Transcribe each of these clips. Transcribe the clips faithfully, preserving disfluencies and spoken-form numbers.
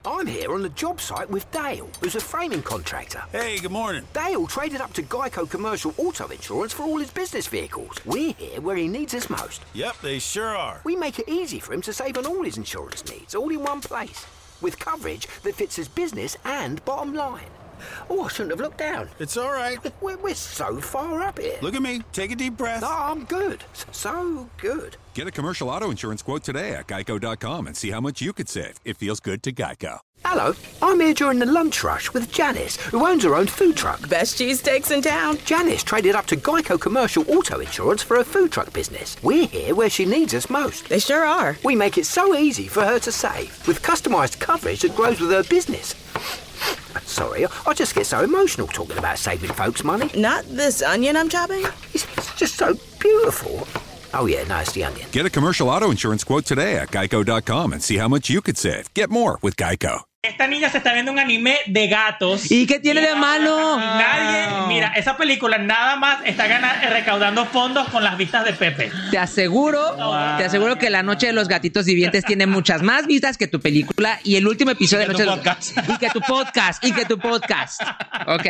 I'm here on the job site with Dale, who's a framing contractor. Hey, good morning. Dale traded up to Geico Commercial Auto Insurance for all his business vehicles. We're here where he needs us most. Yep, they sure are. We make it easy for him to save on all his insurance needs, all in one place, with coverage that fits his business and bottom line. Oh, I shouldn't have looked down. It's all right. We're, we're so far up here. Look at me. Take a deep breath. No, I'm good. So good. Get a commercial auto insurance quote today at geico dot com and see how much you could save. It feels good to Geico. Hello, I'm here during the lunch rush with Janice, who owns her own food truck. Best cheesesteaks in town. Janice traded up to Geico Commercial Auto Insurance for her food truck business. We're here where she needs us most. They sure are. We make it so easy for her to save, with customised coverage that grows with her business. Sorry, I just get so emotional talking about saving folks money. Not this onion I'm chopping? It's, it's just so beautiful. Oh yeah, no, it's the onion. Get a commercial auto insurance quote today at geico dot com and see how much you could save. Get more with Geico. Esta niña se está viendo un anime de gatos. ¿Y qué tiene de malo? Nadie, mira, esa película nada más está gana, recaudando fondos con las vistas de Pepe. Te aseguro, wow. te aseguro que La Noche de los Gatitos Vivientes tiene muchas más vistas que tu película y el último episodio de La Noche de los... Y que tu podcast, y que tu podcast. Ok.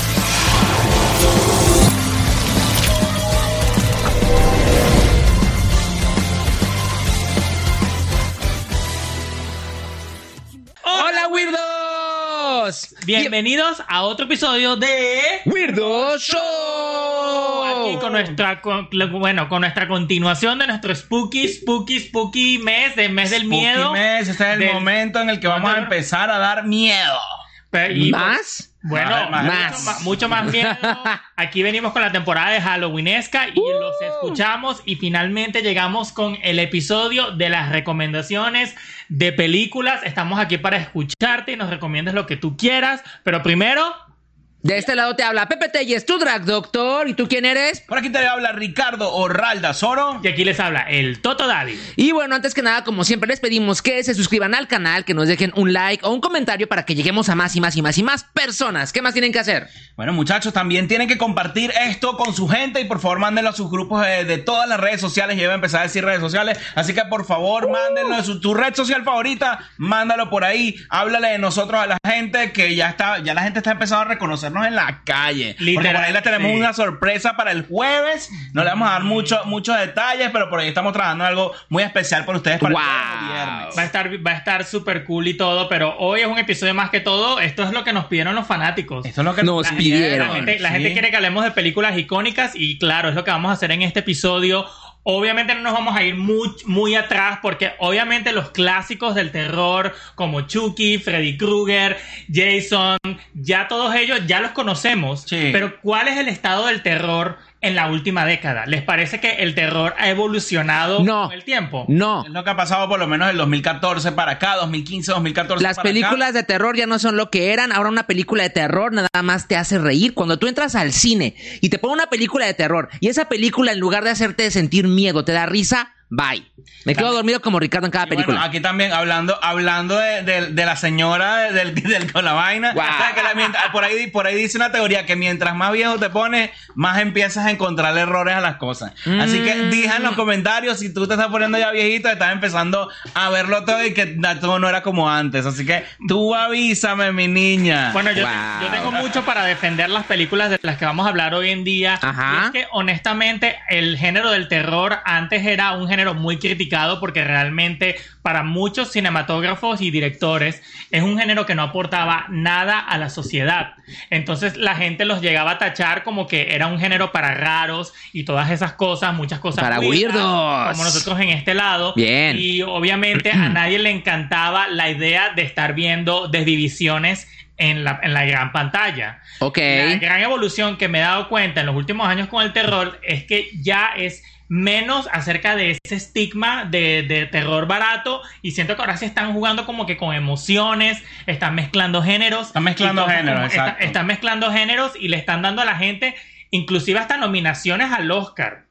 ¡Hola, Weirdos! Bienvenidos a otro episodio de Weirdo Show. Aquí con nuestra, con, bueno, con nuestra continuación de nuestro spooky, spooky, spooky mes, del mes del spooky miedo. Mes, este es el del, momento en el que vamos a empezar a dar miedo. Pero, y, ¿Más? Bueno, más. Mucho, más. más, mucho más miedo. Aquí venimos con la temporada de Halloweenesca y uh. los escuchamos y finalmente llegamos con el episodio de las recomendaciones de películas. Estamos aquí para escucharte y nos recomiendas lo que tú quieras, pero primero... De este lado te habla Pepe Telles, tu drag doctor. ¿Y tú quién eres? Por aquí te habla Ricardo Orralda Soro. Y aquí les habla el Toto Daddy. Y bueno, antes que nada, como siempre, les pedimos que se suscriban al canal, que nos dejen un like o un comentario para que lleguemos a más y más y más y más personas. ¿Qué más tienen que hacer? Bueno, muchachos, también tienen que compartir esto con su gente y por favor mándenlo a sus grupos de, de todas las redes sociales. Ya voy a empezar a decir redes sociales, así que por favor uh. mándenlo a su, tu red social favorita, mándalo por ahí. Háblale de nosotros a la gente, que ya está, ya la gente está empezando a reconocernos en la calle. Literal, porque por ahí les tenemos sí. una sorpresa para el jueves. No le vamos a dar mucho, muchos detalles, pero por ahí estamos trabajando algo muy especial para ustedes para wow. el viernes. Va a estar, va a estar súper cool y todo, pero hoy es un episodio más que todo. Esto es lo que nos pidieron los fanáticos. Esto es lo que nos la pidieron. Gente, la gente, la sí. gente quiere que hablemos de películas icónicas y claro, es lo que vamos a hacer en este episodio. Obviamente no nos vamos a ir muy, muy atrás porque obviamente los clásicos del terror como Chucky, Freddy Krueger, Jason, ya todos ellos ya los conocemos. Sí. Pero ¿cuál es el estado del terror en la última década? ¿Les parece que el terror ha evolucionado no, con el tiempo? No. Es lo que ha pasado por lo menos del dos mil catorce para acá, dos mil quince, dos mil catorce Las para películas acá. de terror ya no son lo que eran. Ahora una película de terror nada más te hace reír. Cuando tú entras al cine y te ponen una película de terror y esa película en lugar de hacerte sentir miedo te da risa, bye. Me quedo dormido como Ricardo en cada y película. Bueno, aquí también hablando hablando de, de, de la señora del, del con la vaina. Wow. O sea, que la, mientras, por ahí por ahí dice una teoría que mientras más viejo te pones, más empiezas a encontrar errores a las cosas. Mm. Así que deja en los comentarios si tú te estás poniendo ya viejito, estás empezando a verlo todo y que todo no era como antes. Así que tú avísame, mi niña. Bueno, yo, wow. te, yo tengo mucho para defender las películas de las que vamos a hablar hoy en día. Ajá. Y es que honestamente el género del terror antes era un género muy criticado porque realmente para muchos cinematógrafos y directores es un género que no aportaba nada a la sociedad. Entonces la gente los llegaba a tachar como que era un género para raros y todas esas cosas, muchas cosas para weirdas, weirdos, como nosotros en este lado. Bien. Y obviamente a nadie le encantaba la idea de estar viendo desdivisiones en la, en la gran pantalla. Okay. La gran evolución que me he dado cuenta en los últimos años con el terror es que ya es menos acerca de ese estigma de, de terror barato y siento que ahora se están jugando como que con emociones, están mezclando géneros. Están mezclando géneros, está, exacto. Están mezclando géneros y le están dando a la gente inclusive hasta nominaciones al Oscar.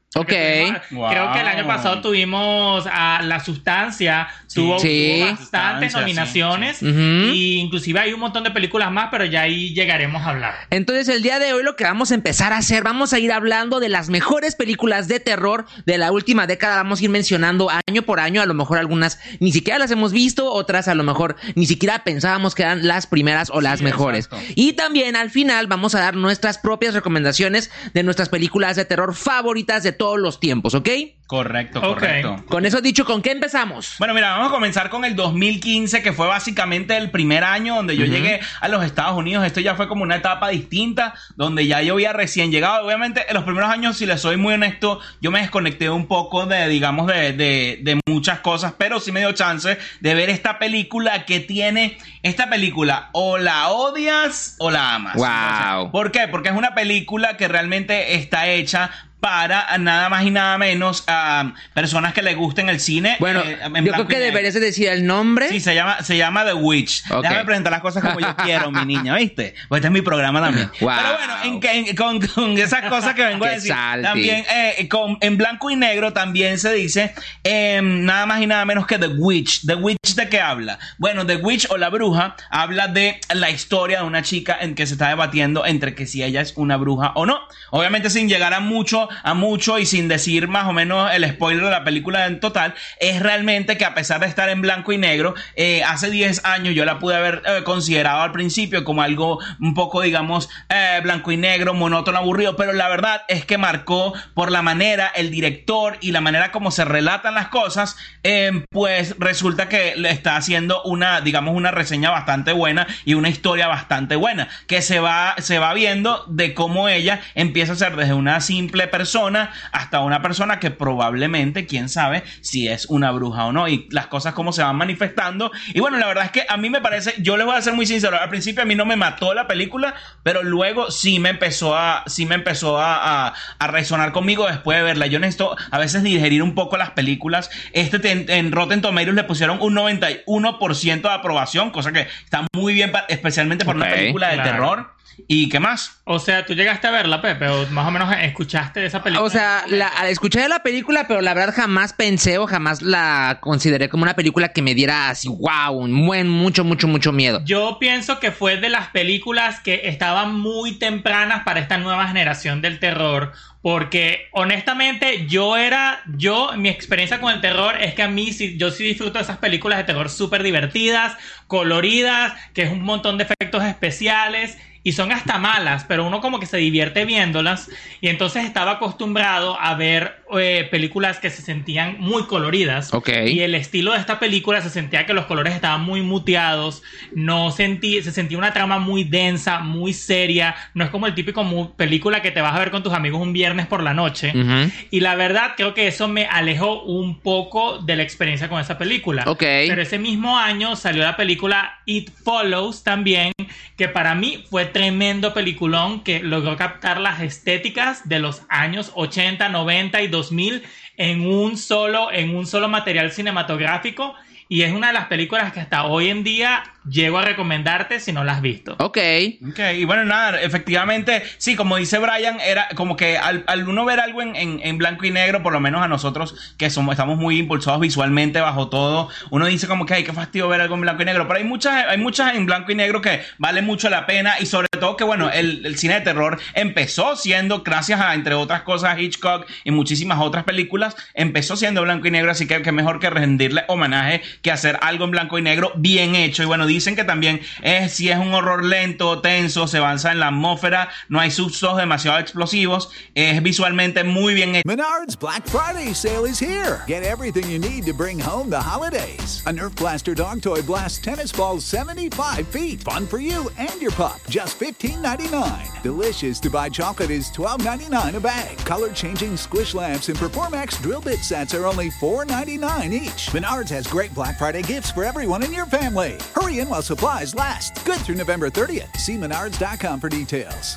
Ok. Creo Wow. que el año pasado tuvimos a La Sustancia, tuvo, Sí. tuvo bastantes Sustancia, nominaciones, sí, sí. Ujú. y inclusive hay un montón de películas más, pero ya ahí llegaremos a hablar. Entonces el día de hoy lo que vamos a empezar a hacer, vamos a ir hablando de las mejores películas de terror de la última década. Vamos a ir mencionando año por año, a lo mejor algunas ni siquiera las hemos visto, otras a lo mejor ni siquiera pensábamos que eran las primeras o las Sí, mejores. exacto. Y también al final vamos a dar nuestras propias recomendaciones de nuestras películas de terror favoritas de todos los tiempos, ¿ok? Correcto, Ok. correcto. Con eso dicho, ¿con qué empezamos? Bueno, mira, vamos a comenzar con el dos mil quince, que fue básicamente el primer año donde yo Ujú. llegué a los Estados Unidos. Esto ya fue como una etapa distinta, donde ya yo había recién llegado. Obviamente, en los primeros años, si les soy muy honesto, yo me desconecté un poco de, digamos, de, de, de muchas cosas, pero sí me dio chance de ver esta película que tiene... Esta película, o la odias o la amas. Wow. O sea, ¿por qué? Porque es una película que realmente está hecha para nada más y nada menos a personas que les gusten el cine. Bueno, eh, en yo blanco creo que y negro. deberías de decir el nombre. Sí, se llama, se llama The Witch. Ok. Déjame presentar las cosas como yo quiero, mi niña, ¿viste? Pues este es mi programa también. Wow. Pero bueno, en, que- en- con, con esas cosas que vengo a Qué decir, salty. también eh, con, en blanco y negro también se dice eh, nada más y nada menos que The Witch. ¿The Witch de qué habla? Bueno, The Witch o la bruja habla de la historia de una chica en que se está debatiendo entre que si ella es una bruja o no. Obviamente sin llegar a mucho, a mucho y sin decir más o menos el spoiler de la película en total, es realmente que a pesar de estar en blanco y negro, eh, hace diez años yo la pude haber eh, considerado al principio como algo un poco, digamos, eh, blanco y negro, monótono, aburrido, pero la verdad es que marcó por la manera, el director y la manera como se relatan las cosas, eh, pues resulta que le está haciendo una, digamos, una reseña bastante buena y una historia bastante buena, que se va, se va viendo de cómo ella empieza a ser desde una simple persona hasta una persona que probablemente, quién sabe si es una bruja o no, y las cosas como se van manifestando. Y bueno, la verdad es que a mí me parece, yo les voy a ser muy sincero, al principio a mí no me mató la película, pero luego sí me empezó a sí me empezó a, a, a resonar conmigo después de verla. Yo necesito a veces digerir un poco las películas. Este te- en, en Rotten Tomatoes le pusieron un noventa y uno por ciento de aprobación, cosa que está muy bien, pa- especialmente por Ok, una película de claro. terror. ¿Y qué más? O sea, tú llegaste a verla, Pepe, o más o menos escuchaste de esa película. O sea, la, al escuchar la película, pero la verdad jamás pensé o jamás la consideré como una película que me diera así, wow, un buen, mucho, mucho, mucho miedo. Yo pienso que fue de las películas que estaban muy tempranas para esta nueva generación del terror, porque honestamente yo era, yo, mi experiencia con el terror es que a mí sí, yo sí disfruto de esas películas de terror súper divertidas, coloridas, que es un montón de efectos especiales. Y son hasta malas, pero uno como que se divierte viéndolas. Y entonces estaba acostumbrado a ver eh, películas que se sentían muy coloridas. Ok. Y el estilo de esta película se sentía que los colores estaban muy muteados. No sentí, se sentía una trama muy densa, muy seria. No es como el típico mu- película que te vas a ver con tus amigos un viernes por la noche. Ujú. Y la verdad creo que eso me alejó un poco de la experiencia con esa película. Ok. Pero ese mismo año salió la película It Follows también, que para mí fue tremendo peliculón que logró captar las estéticas de los años ochenta, noventa y dos mil en un solo, en un solo material cinematográfico. Y es una de las películas que hasta hoy en día llego a recomendarte si no la has visto. Ok. Ok, y bueno, nada, efectivamente, sí, como dice Brian, era como que al, al uno ver algo en, en, en blanco y negro, por lo menos a nosotros que somos, estamos muy impulsados visualmente bajo todo, uno dice como que, ay, qué fastidio ver algo en blanco y negro, pero hay muchas, hay muchas en blanco y negro que vale mucho la pena, y sobre todo que, bueno, el, el cine de terror empezó siendo, gracias a, entre otras cosas, Hitchcock y muchísimas otras películas, empezó siendo blanco y negro, así que que mejor que rendirle homenaje que hacer algo en blanco y negro bien hecho. Y bueno, dicen que también es, si es un horror lento, tenso, se avanza en la atmósfera, no hay sustos demasiado explosivos, es visualmente muy bien hecho. Menards Black Friday sale is here. Get everything you need to bring home the holidays. A Nerf Blaster dog toy blasts tennis balls seventy-five feet. Fun for you and your pup. Just fifteen ninety-nine. Delicious to buy chocolate is twelve ninety-nine a bag. Color changing squish lamps and Performax drill bit sets are only four ninety-nine each. Menards has great Black Friday gifts for everyone in your family. Hurry in while supplies last. Good through November thirtieth. See menards dot com for details.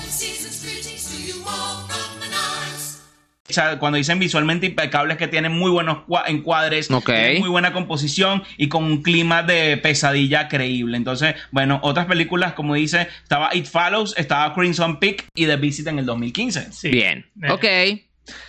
Cuando dicen visualmente impecables, que tienen muy buenos encuadres, Ok. tienen muy buena composición y con un clima de pesadilla creíble. Entonces, bueno, otras películas, como dice, estaba It Follows, estaba Crimson Peak y The Visit en el dos mil quince. Sí. Bien. Eh, Ok.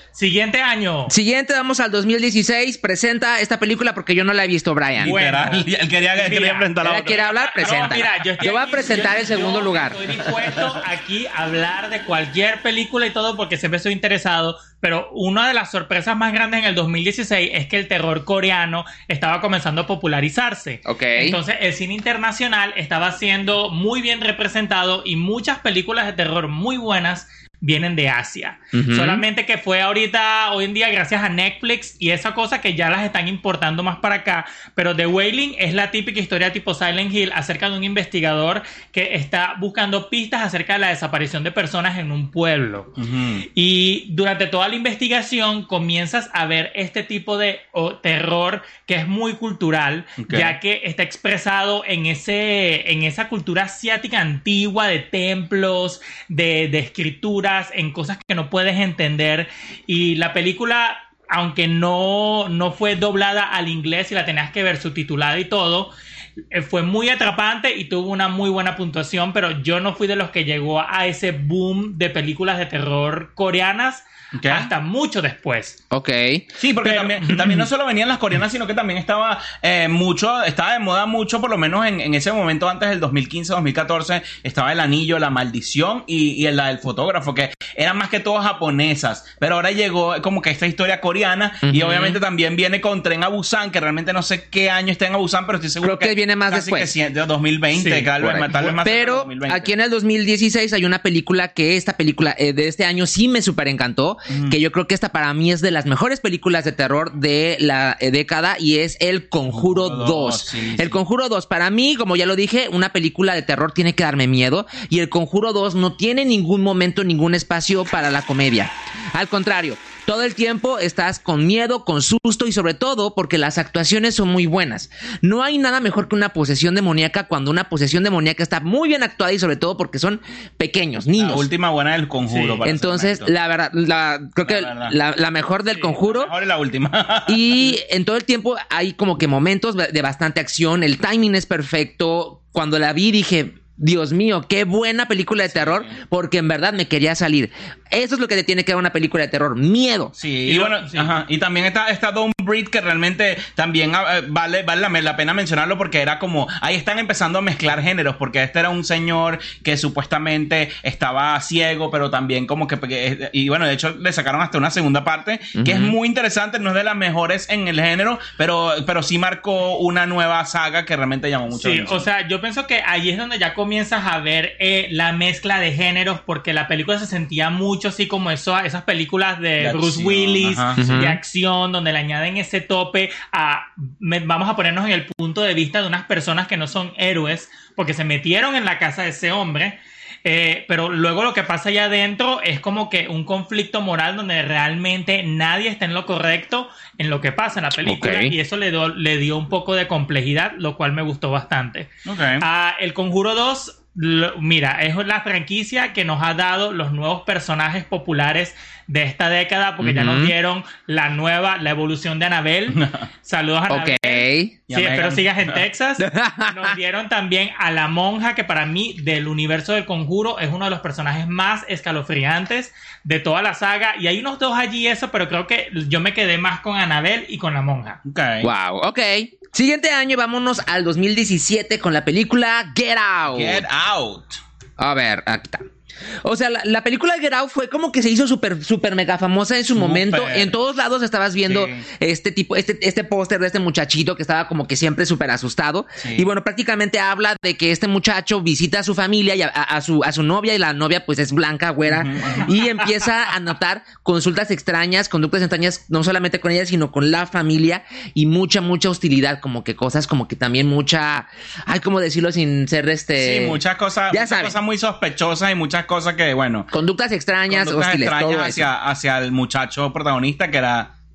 Siguiente año. Siguiente, vamos al dos mil dieciséis. Presenta esta película porque yo no la he visto, Brian. Bueno, Literal, él quería, él quería mira, enfrentar a Ella otro. quiere hablar, presenta. No, mira, yo, estoy Yo voy a aquí, presentar yo- el segundo yo lugar. Estoy dispuesto aquí a hablar de cualquier película y todo porque siempre estoy interesado, pero una de las sorpresas más grandes en el dos mil dieciséis es que el terror coreano estaba comenzando a popularizarse. Ok. Entonces el cine internacional estaba siendo muy bien representado y muchas películas de terror muy buenas vienen de Asia. Ujú. Solamente que fue ahorita, hoy en día, gracias a Netflix y esa cosa que ya las están importando más para acá. Pero The Wailing es la típica historia tipo Silent Hill acerca de un investigador que está buscando pistas acerca de la desaparición de personas en un pueblo. Ujú. Y durante toda la investigación comienzas a ver este tipo de oh, terror que es muy cultural, Ok. ya que está expresado en ese en esa cultura asiática antigua de templos, de, de escrituras, en cosas que no puedes entender. Y la película, aunque no, no fue doblada al inglés y la tenías que ver subtitulada y todo, eh, fue muy atrapante y tuvo una muy buena puntuación, pero yo no fui de los que llegó a ese boom de películas de terror coreanas Ok. hasta mucho después. Ok. Sí, porque Pero- también, también no solo venían las coreanas, sino que también estaba eh, mucho, estaba de moda mucho, por lo menos en, en ese momento antes del dos mil quince, dos mil catorce, estaba El Anillo, La Maldición y, y la del fotógrafo, que eran más que todo japonesas, pero ahora llegó como que esta historia coreana y Ujú. obviamente también viene con Tren a Busan, que realmente no sé qué año está en a Busan, pero estoy seguro Creo que viene más casi después. que cien- de dos mil veinte, Sí, tal vez, por ahí. tal vez más cerca de Pero dos mil veinte. aquí en el dos mil dieciséis hay una película que esta película eh, de este año sí me súper encantó, que yo creo que esta para mí es de las mejores películas de terror de la eh, década y es El Conjuro Conjuro dos. dos, sí, El sí. Conjuro dos, para mí, como ya lo dije, una película de terror tiene que darme miedo y El Conjuro dos no tiene ningún momento, ningún espacio para la comedia. Al contrario, todo el tiempo estás con miedo, con susto y sobre todo porque las actuaciones son muy buenas. No hay nada mejor que una posesión demoníaca cuando una posesión demoníaca está muy bien actuada y sobre todo porque son pequeños, niños. La última buena del Conjuro. Sí. para Entonces, ser honesto. la verdad, la, creo que La verdad. la, la mejor del Sí, Conjuro. Ahora es la última. Y en todo el tiempo hay como que momentos de bastante acción. El timing es perfecto. Cuando la vi dije, Dios mío, qué buena película de terror, porque en verdad me quería salir. Eso es lo que te tiene que dar una película de terror, miedo. Sí, Y y, lo- bueno, sí. ajá, y también está, está Don't Breathe, que realmente también eh, vale, vale la, la pena mencionarlo porque era como, ahí están empezando a mezclar géneros, porque este era un señor que supuestamente estaba ciego, pero también como que, que- y bueno, de hecho le sacaron hasta una segunda parte, que es muy interesante, no es de las mejores en el género, pero, pero sí marcó una nueva saga que realmente llamó mucho la Sí, atención. o sea, yo pienso que ahí es donde ya comienzas a ver eh, la mezcla de géneros, porque la película se sentía mucho así como eso, esas películas de, De Bruce acción, Willis, ajá. de Ujú. acción, donde le añaden ese tope a, me- vamos a ponernos en el punto de vista de unas personas que no son héroes, porque se metieron en la casa de ese hombre. Eh, pero luego lo que pasa allá adentro es como que un conflicto moral donde realmente nadie está en lo correcto en lo que pasa en la película. Ok. Y eso le, do- le dio un poco de complejidad, lo cual me gustó bastante. Ok. Ah, El Conjuro dos, lo- mira, es la franquicia que nos ha dado los nuevos personajes populares de esta década, porque ya nos Ujú. dieron la nueva, la evolución de Annabelle. Saludos a Ok. Annabelle. Y a Sí, espero Megan. sigas en Texas. Nos dieron también a la monja, que para mí, del universo del Conjuro, es uno de los personajes más escalofriantes de toda la saga. Y hay unos dos allí, eso, pero creo que yo me quedé más con Annabelle y con la monja. Ok. Wow, ok. Siguiente año, vámonos al dos mil diecisiete con la película Get Out. Get Out. A ver, aquí está. O sea, la, la película Get Out fue como que se hizo súper, súper mega famosa en su Súper. momento. En todos lados estabas viendo Sí. este tipo, este, este póster de este muchachito que estaba como que siempre súper asustado. Sí. Y bueno, prácticamente habla de que este muchacho visita a su familia y a, a- a su, a su novia, y la novia pues es blanca, güera, y empieza a notar consultas extrañas, conductas extrañas, no solamente con ella, sino con la familia, y mucha, mucha hostilidad, como que cosas, como que también mucha, ay, ¿cómo decirlo sin ser este? Sí, muchas cosas, ya muchas saben. cosas muy sospechosas y muchas cosas que, bueno, Conductas extrañas, conductas hostiles, extrañas todo eso. hacia, hacia el muchacho protagonista que era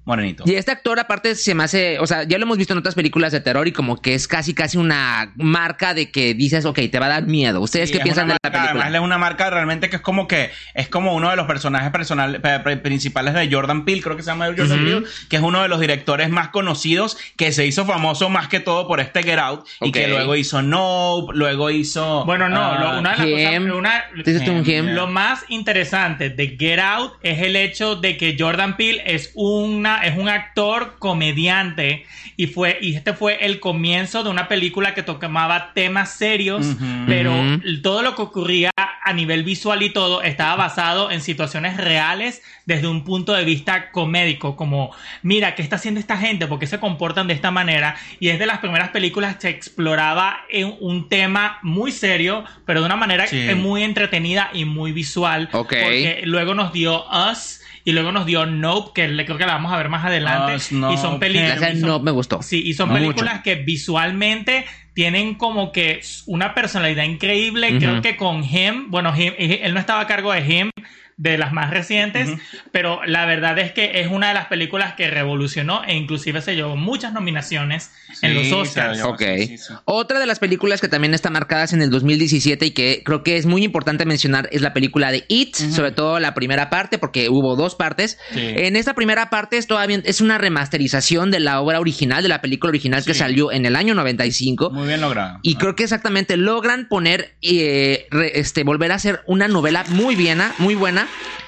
Morenito. Y este actor aparte se me hace, o sea, ya lo hemos visto en otras películas de terror y como que es casi casi una marca de que dices, ok, te va a dar miedo. ¿Ustedes Sí, qué es piensan una de la marca, película? Además es una marca realmente que es como que es como uno de los personajes personal, pe- pe- principales de Jordan Peele, creo que se llama Jordan Ujú. Peele, que es uno de los directores más conocidos, que se hizo famoso más que todo por este Get Out y Ok. que luego hizo Nope, luego hizo Bueno, no, ah, lo- una de las Him. cosas, una- ¿Dices tú un Him? lo más interesante de Get Out es el hecho de que Jordan Peele es una es un actor comediante y fue y este fue el comienzo de una película que tocaba temas serios, Ujú. pero Ujú. todo lo que ocurría a nivel visual y todo estaba basado en situaciones reales desde un punto de vista comédico, como mira, ¿qué está haciendo esta gente? ¿Por qué se comportan de esta manera? Y es de las primeras películas que exploraba en un tema muy serio, pero de una manera Sí. eh, muy entretenida y muy visual. Ok. Porque luego nos dio Us y luego nos dio Nope, que le, creo que la vamos a ver más adelante. Us, y son Nope, películas. Esa y son- no me gustó. Sí, y son Mucho. películas que visualmente tienen como que una personalidad increíble. Ujú. Creo que con Him, bueno, Him, él no estaba a cargo de Him, de las más recientes, Ujú. pero la verdad es que es una de las películas que revolucionó e inclusive se llevó muchas nominaciones en los Sí, Oscars. se lo llevó. Ok. Sí, sí, sí. Otra de las películas que también está marcadas en el dos mil diecisiete y que creo que es muy importante mencionar es la película de It, sobre todo la primera parte, porque hubo dos partes. Sí. En esta primera parte es todavía es una remasterización de la obra original, de la película original que Sí. salió en el año noventa y cinco. Muy bien logrado. Y creo que exactamente logran poner, eh, re- este, volver a hacer una novela muy buena, muy buena,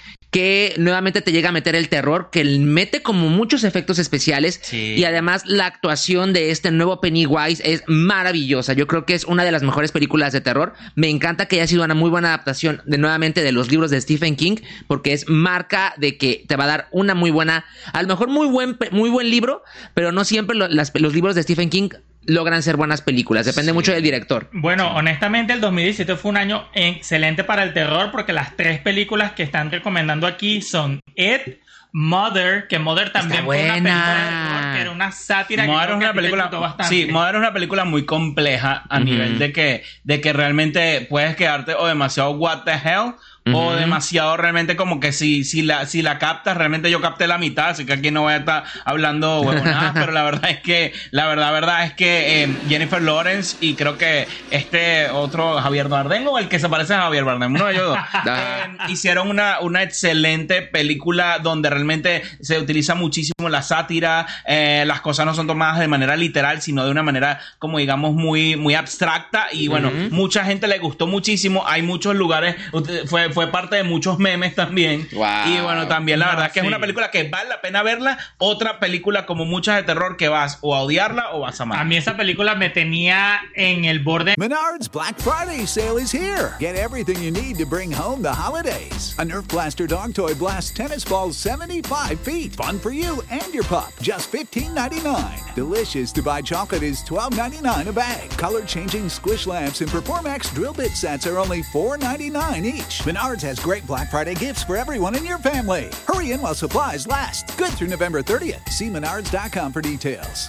que nuevamente te llega a meter el terror, que mete como muchos efectos especiales. Sí. Y además la actuación de este nuevo Pennywise es maravillosa. Yo creo que es una de las mejores películas de terror. Me encanta que haya sido una muy buena adaptación de nuevamente de los libros de Stephen King, porque es marca de que te va a dar una muy buena, a lo mejor muy buen, pe- muy buen libro, pero no siempre lo- las- los libros de Stephen King logran ser buenas películas. Depende Sí. mucho del director. Bueno, honestamente el dos mil diecisiete fue un año excelente para el terror porque las tres películas que están recomendando aquí son It, Mother, que Mother también Está fue una buena. película de terror, que era una sátira que, Mother creo es que a una ti te película, gustó bastante. sí, Mother es una película muy compleja a Ujú. nivel de que, de que realmente puedes quedarte o demasiado what the hell o Ujú. demasiado realmente como que si, si la, si la captas, realmente yo capté la mitad, así que aquí no voy a estar hablando huevonadas, pero la verdad es que, la verdad, verdad es que eh, Jennifer Lawrence y creo que este otro Javier Bardem o el que se parece a Javier Bardem, uno de ellos dos, eh, hicieron una, una excelente película donde realmente se utiliza muchísimo la sátira, eh, las cosas no son tomadas de manera literal, sino de una manera como digamos muy, muy abstracta y bueno, Ujú. mucha gente le gustó muchísimo, hay muchos lugares, ut- fue, fue parte de muchos memes también. Wow. Y bueno, también la No, verdad es que sí. es una película que vale la pena verla. Otra película como muchas de terror que vas o a odiarla o vas a amar. A mí esa película me tenía en el borde. Menards Black Friday sale is here. Get everything you need to bring home the holidays. A Nerf Blaster dog toy blasts tennis balls seventy-five feet. Fun for you and your pup. Just fifteen ninety-nine. Delicious to buy chocolate is twelve ninety-nine a bag. Color-changing squish lamps and Performax drill bit sets are only four ninety-nine each. Menards has great Black Friday gifts for everyone in your family. Hurry in while supplies last. Good through November thirtieth. See menards dot com for details.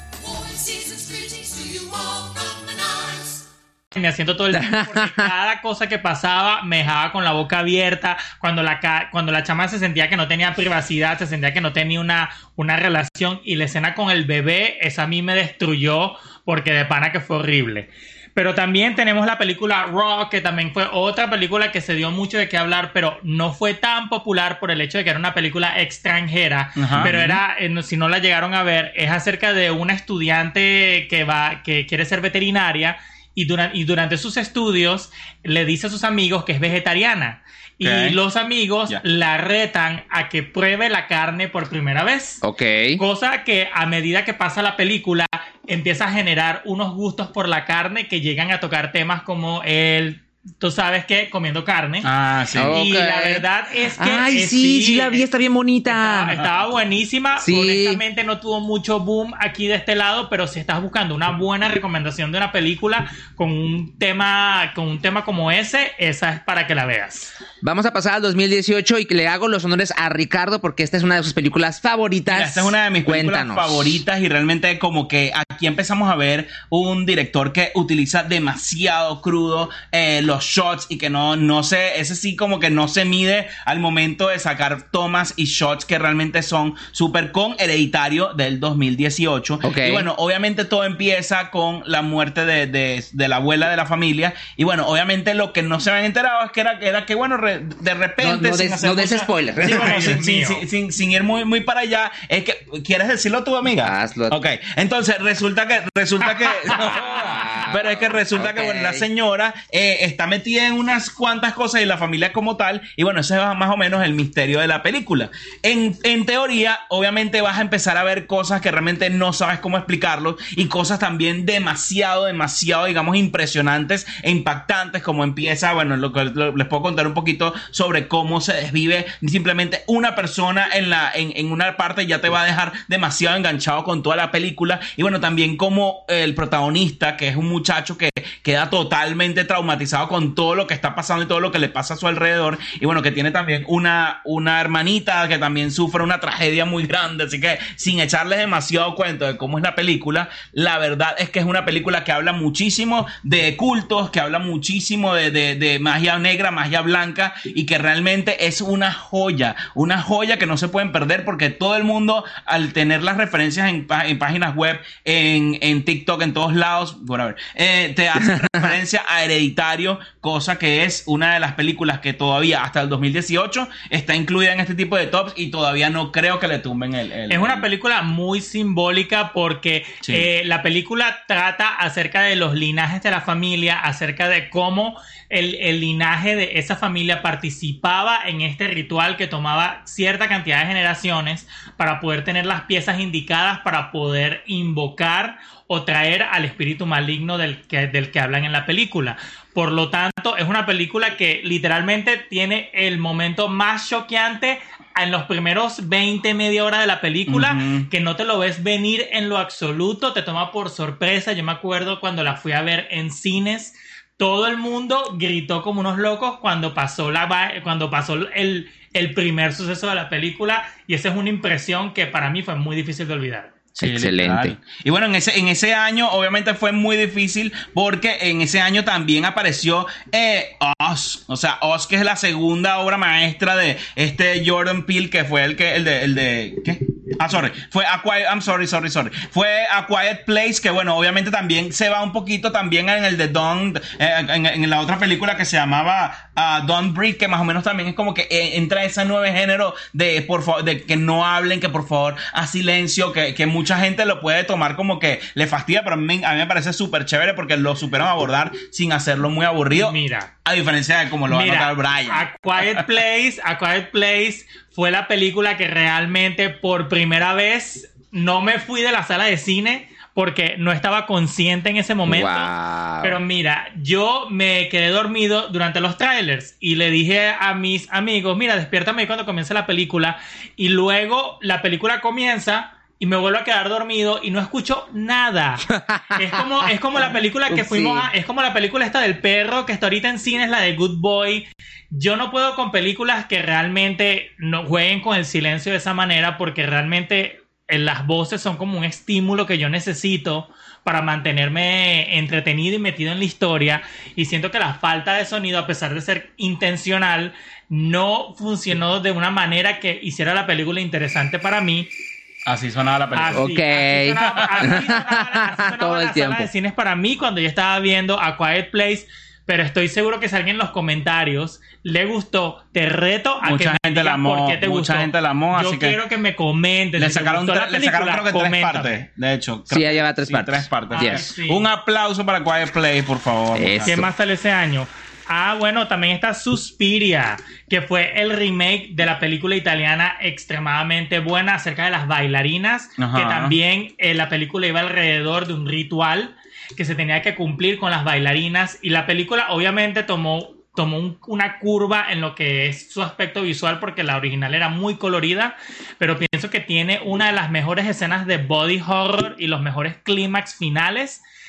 Me haciendo todo el tiempo porque cada cosa que pasaba me dejaba con la boca abierta. Cuando la, ca- cuando la chama se sentía que no tenía privacidad, se sentía que no tenía una, una relación. Y la escena con el bebé, esa a mí me destruyó porque de pana que fue horrible. Pero también tenemos la película Raw, que también fue otra película que se dio mucho de qué hablar, pero no fue tan popular por el hecho de que era una película extranjera. Ajá. Pero era, eh, no- si no la llegaron a ver, es acerca de una estudiante que va, que quiere ser veterinaria y, dura- y durante sus estudios le dice a sus amigos que es vegetariana. Y Ok. los amigos Ya. la retan a que pruebe la carne por primera vez. Ok. Cosa que a medida que pasa la película empieza a generar unos gustos por la carne que llegan a tocar temas como el, tú sabes qué, comiendo carne. Ah, sí. Oh. Y Ok. la verdad es que Ay, eh, sí, sí la vi, está bien bonita. Estaba, estaba buenísima. Sí. Honestamente no tuvo mucho boom aquí de este lado, pero si estás buscando una buena recomendación de una película con un tema, con un tema como ese, esa es para que la veas. Vamos a pasar al dos mil dieciocho y que le hago los honores a Ricardo porque esta es una de sus películas favoritas. Mira, esta es una de mis películas Cuéntanos. favoritas y realmente como que aquí empezamos a ver un director que utiliza demasiado crudo eh, los shots y que no, no se, ese sí como que no se mide al momento de sacar tomas y shots que realmente son súper con Hereditario del dos mil dieciocho. Okay. Y bueno, obviamente todo empieza con la muerte de, de, de la abuela de la familia y bueno, obviamente lo que no se habían enterado es que era, era que bueno, re, de repente... No, no sin des, hacer no des mucha- spoiler. Sí, bueno, Ay, sin, Dios sin, mío. sin, sin, sin ir muy, muy para allá, es que, ¿quieres decirlo tú, amiga? Hazlo. Ok, entonces resulta que, resulta que, pero es que resulta Ok. que, bueno, la señora eh, está metida en unas cuantas cosas y la familia como tal, y bueno, ese es más o menos el misterio de la película. En, en teoría, obviamente vas a empezar a ver cosas que realmente no sabes cómo explicarlo y cosas también demasiado, demasiado, digamos, impresionantes e impactantes, como empieza, bueno, lo que lo- les puedo contar un poquito sobre cómo se desvive simplemente una persona en la en, en una parte, ya te va a dejar demasiado enganchado con toda la película. Y bueno, también como el protagonista, que es un muchacho que queda totalmente traumatizado con todo lo que está pasando y todo lo que le pasa a su alrededor, y bueno, que tiene también una, una hermanita que también sufre una tragedia muy grande. Así que sin echarles demasiado cuento de cómo es la película, la verdad es que es una película que habla muchísimo de cultos, que habla muchísimo de, de, de magia negra, magia blanca, y que realmente es una joya, una joya que no se pueden perder, porque todo el mundo, al tener las referencias en, pá- en páginas web, en, en TikTok, en todos lados, bueno, a ver, eh, te hace referencia a Hereditario, cosa que es una de las películas que todavía hasta el dos mil dieciocho está incluida en este tipo de tops y todavía no creo que le tumben el... el- Es una el- película muy simbólica porque Sí. eh, la película trata acerca de los linajes de la familia, acerca de cómo el, el linaje de esa familia participaba en este ritual que tomaba cierta cantidad de generaciones para poder tener las piezas indicadas para poder invocar o traer al espíritu maligno del que, del que hablan en la película. Por lo tanto, es una película que literalmente tiene el momento más choqueante en los primeros veinte, media hora de la película, Ujú. que no te lo ves venir en lo absoluto, te toma por sorpresa. Yo me acuerdo cuando la fui a ver en cines, todo el mundo gritó como unos locos cuando pasó, la, va- cuando pasó el, el primer suceso de la película, y esa es una impresión que para mí fue muy difícil de olvidar. Sí, Excelente. literal. Y bueno, en ese, en ese año obviamente fue muy difícil porque en ese año también apareció eh, Us. O sea, Us, que es la segunda obra maestra de este Jordan Peele, que fue el que el de el de ¿qué? Ah, sorry. Fue A Quiet, I'm sorry, sorry, sorry. Fue A Quiet Place, que bueno, obviamente también se va un poquito también en el de Don't, eh, en, en la otra película que se llamaba uh, Don't Breathe, que más o menos también es como que eh, entra ese nuevo género de por favor, de que no hablen, que por favor a silencio, que, que mucha gente lo puede tomar como que le fastidia, pero a mí, a mí me parece súper chévere porque lo supieron abordar sin hacerlo muy aburrido. Mira. A diferencia de como lo va a Mira, notar Brian. A Quiet Place, A Quiet Place fue la película que realmente por primera vez no me fui de la sala de cine porque no estaba consciente en ese momento. Wow. Pero mira, yo me quedé dormido durante los trailers y le dije a mis amigos, mira, despiértame cuando comience la película, y luego la película comienza y me vuelvo a quedar dormido y no escucho nada. Es como, es como la película que fuimos Sí. a, es como la película esta del perro que está ahorita en cines, la de Good Boy. Yo no puedo con películas que realmente no jueguen con el silencio de esa manera, porque realmente eh, las voces son como un estímulo que yo necesito para mantenerme entretenido y metido en la historia, y siento que la falta de sonido, a pesar de ser intencional, no funcionó de una manera que hiciera la película interesante para mí. Así sonaba la película. Así, Ok. así sonaba, así sonaba- así sonaba Todo el la tiempo. sala de cines para mí cuando yo estaba viendo A Quiet Place. Pero estoy seguro que si alguien en los comentarios le gustó, te reto a Mucha que me gente la digas amó, por qué te mucha gustó. gente la amó, Yo así que quiero que me comentes. Le si te sacaron, gustó tre- la le sacaron película, creo que tres coméntame. partes, de hecho. Sí, ya lleva tres Sí, partes. tres partes. Ah, Yes. sí. Un aplauso para Quiet Place, por favor. Eso. ¿Qué más sale ese año? Ah, bueno, también está Suspiria, que fue el remake de la película italiana extremadamente buena acerca de las bailarinas, Ajá. que también eh, la película iba alrededor de un ritual que se tenía que cumplir con las bailarinas, y la película obviamente tomó, tomó un- una curva en lo que es su aspecto visual, porque la original era muy colorida, pero pienso que tiene una de las mejores escenas de body horror y los mejores clímax finales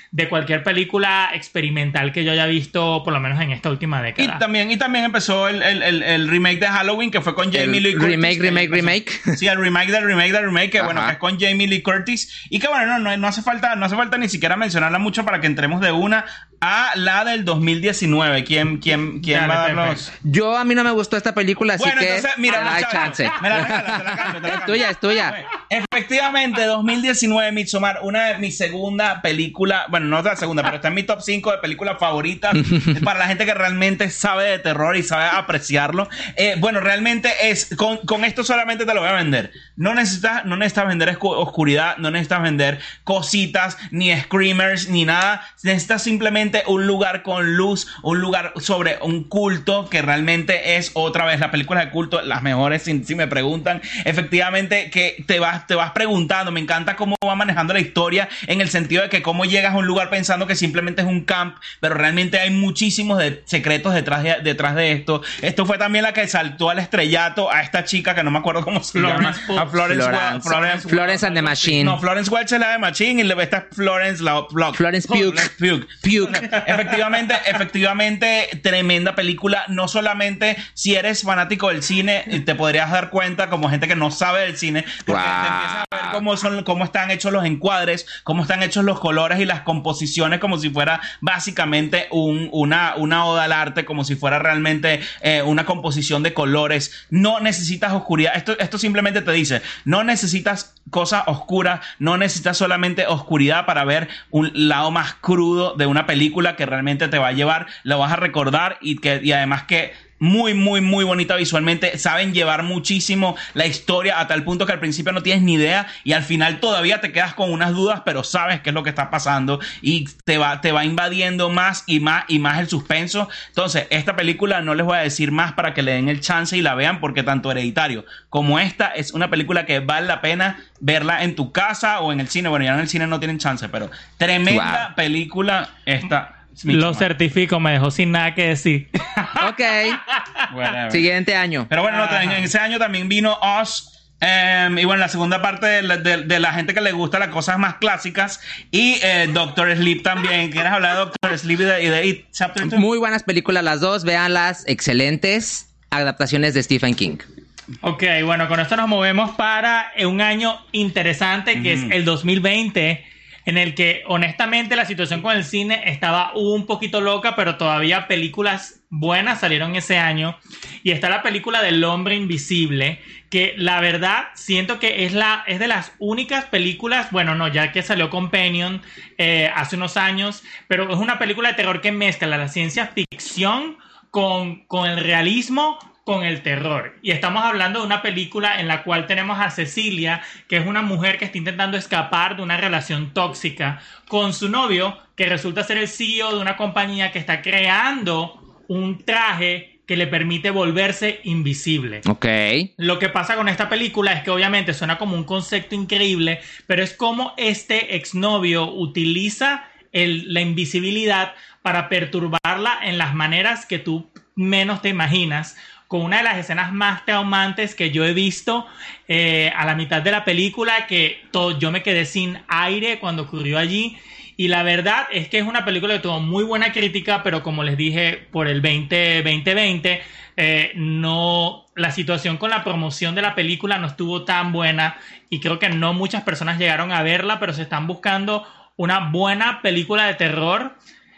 de cualquier película experimental que yo haya visto, por lo menos en esta última década. Y también, y también empezó el, el, el, el remake de Halloween, que fue con Jamie El Lee Curtis. remake, remake, remake. Sí, el remake del remake del remake, que Ajá. bueno, que es con Jamie Lee Curtis. Y que bueno, no, no, no hace falta, no hace falta ni siquiera mencionarla mucho para que entremos de una a la del dos mil diecinueve. ¿Quién, quién, quién Dale, va a Pepe. darnos? Yo, a mí no me gustó esta película, así Bueno, que entonces, mira, no hay muchacho, chance. me la regalas, te la cambio, te la Es cambio. tuya, es tuya. Efectivamente, dos mil diecinueve, Midsommar, una de mis segunda película, bueno, no es la segunda, pero está en mi top cinco de películas favoritas para la gente que realmente sabe de terror y sabe apreciarlo. Eh, bueno, realmente es, con, con esto solamente te lo voy a vender. No necesitas, no necesitas vender escu- oscuridad, no necesitas vender cositas, ni screamers, ni nada. Necesitas simplemente un lugar con luz, un lugar sobre un culto que realmente es otra vez la película de culto, las mejores si, si me preguntan. Efectivamente que te vas, te vas preguntando, me encanta cómo va manejando la historia en el sentido de que cómo llegas a un lugar pensando que simplemente es un camp, pero realmente hay muchísimos de, secretos detrás de, detrás de esto. Esto fue también la que saltó al estrellato a esta chica que no me acuerdo cómo se Florence llama. Pugh. A Florence Florence. Wel- Florence Florence and the Machine. No, Florence Welch es la de Machine y le- esta es Florence la Pugh. Florence Pugh. Pugh. Puke. Efectivamente, efectivamente, tremenda película. No solamente si eres fanático del cine, te podrías dar cuenta como gente que no sabe del cine, porque Wow. te empiezas a ver cómo son, cómo están hechos los encuadres, cómo están hechos los colores y las composiciones, como si fuera básicamente un, una, una oda al arte, como si fuera realmente eh, una composición de colores. No necesitas oscuridad. Esto, esto simplemente te dice, no necesitas cosas oscuras, no necesitas solamente oscuridad para ver un lado más crudo de una película que realmente te va a llevar, lo vas a recordar y que y además que muy, muy, muy bonita visualmente. Saben llevar muchísimo la historia a tal punto que al principio no tienes ni idea y al final todavía te quedas con unas dudas, pero sabes qué es lo que está pasando y te va, te va invadiendo más y más y más el suspenso. Entonces, esta película no les voy a decir más para que le den el chance y la vean, porque tanto Hereditario como esta es una película que vale la pena verla en tu casa o en el cine. Bueno, ya en el cine no tienen chance, pero tremenda Wow. película esta. Lo certifico, me dejó sin nada que decir. Ok. Whatever. Siguiente año. Pero bueno, no, en, en ese año también vino Us. Um, y bueno, la segunda parte de la, de, de la gente que le gusta las cosas más clásicas. Y eh, Doctor Sleep también. ¿Quieres hablar de Doctor Sleep y de, y de It Chapter dos? Muy buenas películas las dos, véanlas, excelentes adaptaciones de Stephen King. Ok, bueno, con esto nos movemos para un año interesante que es el dos mil veinte, en el que honestamente la situación con el cine estaba un poquito loca, pero todavía películas buenas salieron ese año. Y está la película del Hombre Invisible, que la verdad siento que es, la, es de las únicas películas, bueno, no, ya que salió Companion eh, hace unos años, pero es una película de terror que mezcla la ciencia ficción con, con el realismo, con el terror. Y estamos hablando de una película en la cual tenemos a Cecilia, que es una mujer que está intentando escapar de una relación tóxica con su novio, que resulta ser el C E O de una compañía que está creando un traje que le permite volverse invisible. Ok. Lo que pasa con esta película es que obviamente suena como un concepto increíble, pero es como este exnovio utiliza el, la invisibilidad para perturbarla en las maneras que tú menos te imaginas, con una de las escenas más traumantes que yo he visto eh, a la mitad de la película, que todo, yo me quedé sin aire cuando ocurrió allí. Y la verdad es que es una película que tuvo muy buena crítica, pero como les dije, por el veinte veinte, eh, no, la situación con la promoción de la película no estuvo tan buena y creo que no muchas personas llegaron a verla, pero se están buscando una buena película de terror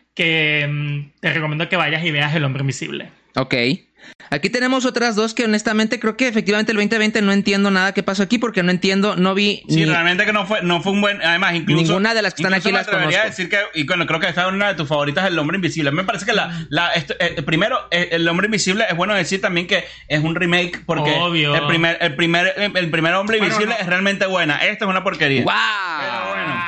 que mm, te recomiendo que vayas y veas El Hombre Invisible. Ok. Aquí tenemos otras dos que honestamente creo que efectivamente el veinte veinte no entiendo nada que pasó aquí porque no entiendo, no vi Sí, ni... realmente que no fue, no fue un buen, además incluso Ninguna de las que están incluso aquí me las atrevería conozco. a decir que, y bueno, creo que esta es una de tus favoritas, El Hombre Invisible. Me parece que la, la esto, eh, primero, eh, El Hombre Invisible es bueno decir también que es un remake porque Obvio. el primer, el primer, el primer Hombre Bueno, Invisible no. es realmente buena. Esta es una porquería. ¡Wow! Pero bueno,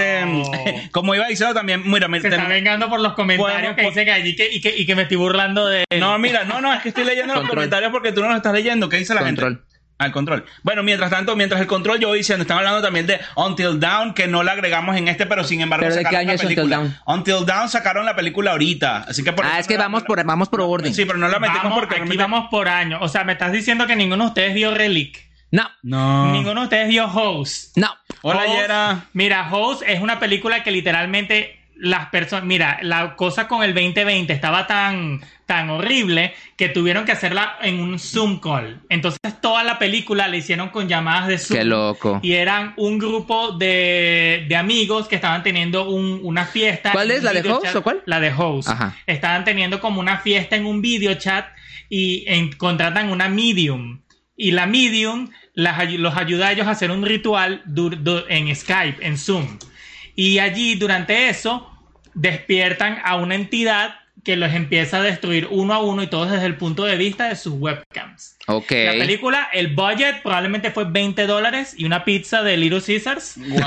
este, como iba diciendo también, mira, me, Se te- está vengando por los comentarios Podemos- que dicen allí que, y, que, y que me estoy burlando de él. no, mira, no, no, es que estoy leyendo los Control. comentarios porque tú no los estás leyendo. ¿Qué dice la Control. gente? Al control. Bueno, mientras tanto, mientras el control, yo voy diciendo, están hablando también de Until Dawn, que no la agregamos en este, pero sin embargo ¿Pero de qué sacaron año la es Until película. Dawn? Until Dawn sacaron la película ahorita, así que por Ah, eso es que no la- vamos por, vamos por orden. Sí, pero no la metimos Vamos, porque aquí realmente- vamos por año. O sea, me estás diciendo que ninguno de ustedes vio Relic. No, No. Ninguno de ustedes vio Host. no. Hola, Host- Yera. Mira, Host es una película que literalmente las personas, mira, la cosa con el veinte veinte estaba tan, tan horrible que tuvieron que hacerla en un Zoom call. Entonces toda la película la hicieron con llamadas de Zoom. Qué loco. Y eran un grupo de, de amigos que estaban teniendo un, una fiesta. ¿Cuál es? ¿La de Host o cuál? La de Host. Ajá. Estaban teniendo como una fiesta en un video chat y en, contratan una medium. Y la medium las, los ayuda a ellos a hacer un ritual du, du, en Skype, en Zoom. Y allí, durante eso, despiertan a una entidad que los empieza a destruir uno a uno y todos desde el punto de vista de sus webcams. Ok. La película, el budget probablemente fue veinte dólares y una pizza de Little Caesars. Wow.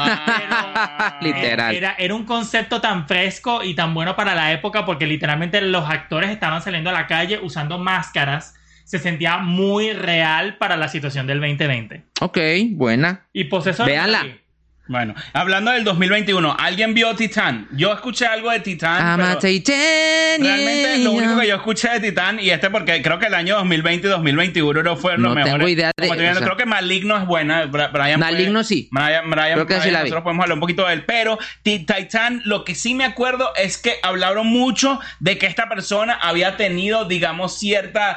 Literal. Era, era un concepto tan fresco y tan bueno para la época porque literalmente los actores estaban saliendo a la calle usando máscaras. Se sentía muy real para la situación del veinte veinte. Ok, buena. Y Posesor. Véanla. Bueno, hablando del dos mil veintiuno, ¿alguien vio Titán? Yo escuché algo de Titán, I'm pero a Titan, realmente yeah, lo único que yeah. yo escuché de Titán, y este porque creo que el año dos mil veinte y dos mil veintiuno no fueron No los mejores. tengo idea de- Como estoy viendo, o sea- creo que Maligno es buena. Bra- Brian Maligno puede- sí. Brian, Brian, Creo que sí Brian, la vi. nosotros podemos hablar un poquito de él. Pero Ti- Titán, lo que sí me acuerdo es que hablaron mucho de que esta persona había tenido, digamos, cierta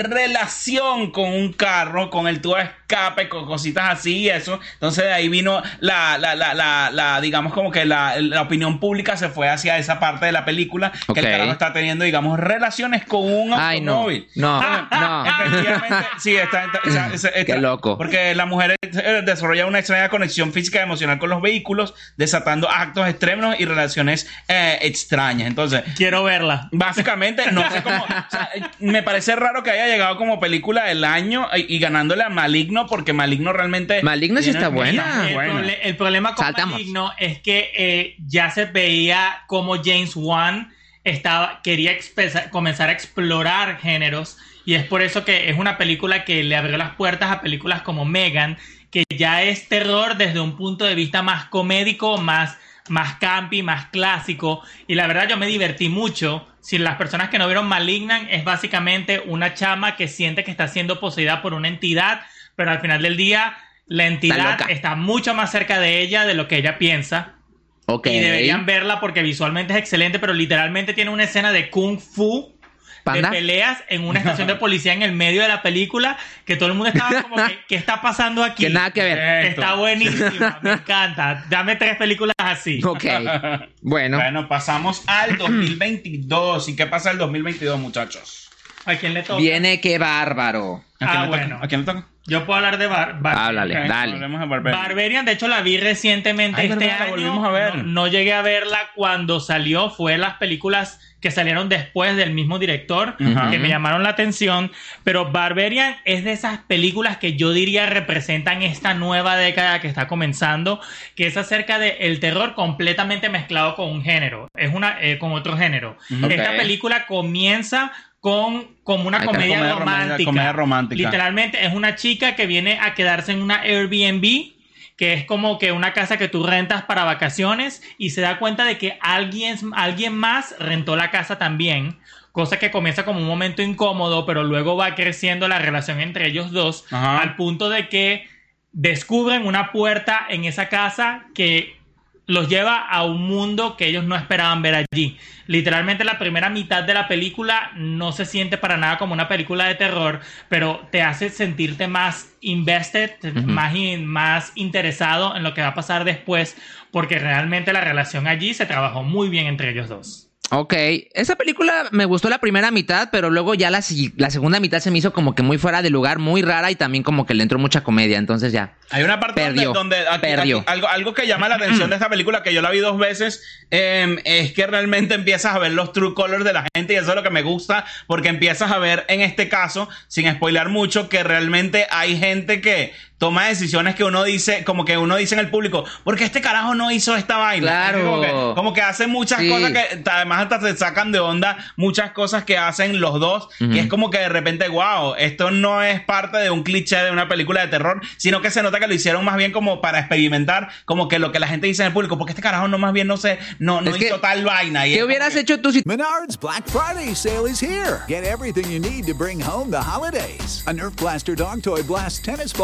relación con un carro, con el tubo de escape, con cositas así y eso. Entonces de ahí vino la, la, la, la, la digamos como que la, la opinión pública se fue hacia esa parte de la película, Ok. que el carajo está teniendo, digamos, relaciones con un Ay, no. automóvil. No, Ah, no. Efectivamente, sí, está, está- está- está- está- Qué loco. Porque la mujer eh, desarrolla una extraña conexión física y emocional con los vehículos, desatando actos extremos y relaciones eh, extrañas. Entonces, Quiero verla. básicamente, no sé cómo. O sea, me parece raro que haya llegado como película del año y, y ganándole a Maligno, porque Maligno realmente. Maligno sí tiene- está buena. está muy El, buena. prole- el problema con Saltamos. Maligno es que eh, ya se veía como James Wan estaba, quería expresa- comenzar a explorar géneros y es por eso que es una película que le abrió las puertas a películas como Megan, que ya es terror desde un punto de vista más comédico, más, más campi, más clásico. Y la verdad yo me divertí mucho. Si las personas que no vieron Malignant, es básicamente una chama que siente que está siendo poseída por una entidad, pero al final del día la Está entidad loca. está mucho más cerca de ella de lo que ella piensa. Ok. Y deberían verla porque visualmente es excelente, pero literalmente tiene una escena de kung fu, ¿Panda? de peleas en una estación de policía en el medio de la película, que todo el mundo estaba como que, ¿qué está pasando aquí? Que nada que ver. Está buenísima, me encanta. Dame tres películas así. Ok. Bueno. Bueno, pasamos al dos mil veintidós. ¿Y qué pasa el dos mil veintidós, muchachos? ¿A quién le toca? Viene qué bárbaro. ¿A quién Ah, le toca? bueno. ¿A quién le toca? Yo puedo hablar de Bar Bar- Háblale, Ok, dale. hablemos de Barbarian. Barbarian, de hecho la vi recientemente Ay, este verdad, la año. volvimos a ver. No, no llegué a verla cuando salió, fue las películas que salieron después del mismo director, Ajá. que me llamaron la atención. Pero Barbarian es de esas películas que yo diría representan esta nueva década que está comenzando, que es acerca de el terror completamente mezclado con un género, es una eh, con otro género. Ok. Esta película comienza con como una Ahí está, comedia, comedia romántica. romántica, comedia romántica. Literalmente es una chica que viene a quedarse en una Airbnb, que es como que una casa que tú rentas para vacaciones, y se da cuenta de que alguien, alguien más rentó la casa también, cosa que comienza como un momento incómodo, pero luego va creciendo la relación entre ellos dos, Ajá. al punto de que descubren una puerta en esa casa que los lleva a un mundo que ellos no esperaban ver allí. Literalmente la primera mitad de la película no se siente para nada como una película de terror, pero te hace sentirte más invested, Uh-huh. más, in- más interesado en lo que va a pasar después, porque realmente la relación allí se trabajó muy bien entre ellos dos. Ok, esa película me gustó la primera mitad, pero luego ya la, si- la segunda mitad se me hizo como que muy fuera de lugar, muy rara y también como que le entró mucha comedia, entonces ya. Hay una parte Perdió, donde, donde aquí- perdió. aquí- algo, algo que llama la atención de esta película, que yo la vi dos veces, eh, es que realmente empiezas a ver los true colors de la gente, y eso es lo que me gusta, porque empiezas a ver en este caso, sin spoiler mucho, que realmente hay gente que toma decisiones que uno dice, como que uno dice en el público, porque este carajo no hizo esta vaina. Claro. Es como que, como que hace muchas Sí. cosas que además hasta se sacan de onda, muchas cosas que hacen los dos, Ujú. que es como que de repente, wow, esto no es parte de un cliché de una película de terror, sino que se nota que lo hicieron más bien como para experimentar, como que lo que la gente dice en el público, porque este carajo no más bien no sé, no, no Es que, hizo tal vaina. Y ¿qué es como hubieras que- hecho tú si Menards Black Friday sale is here. Get everything you need to bring home the holidays. A Nerf Blaster Dog Toy Blast Tennis Ball seven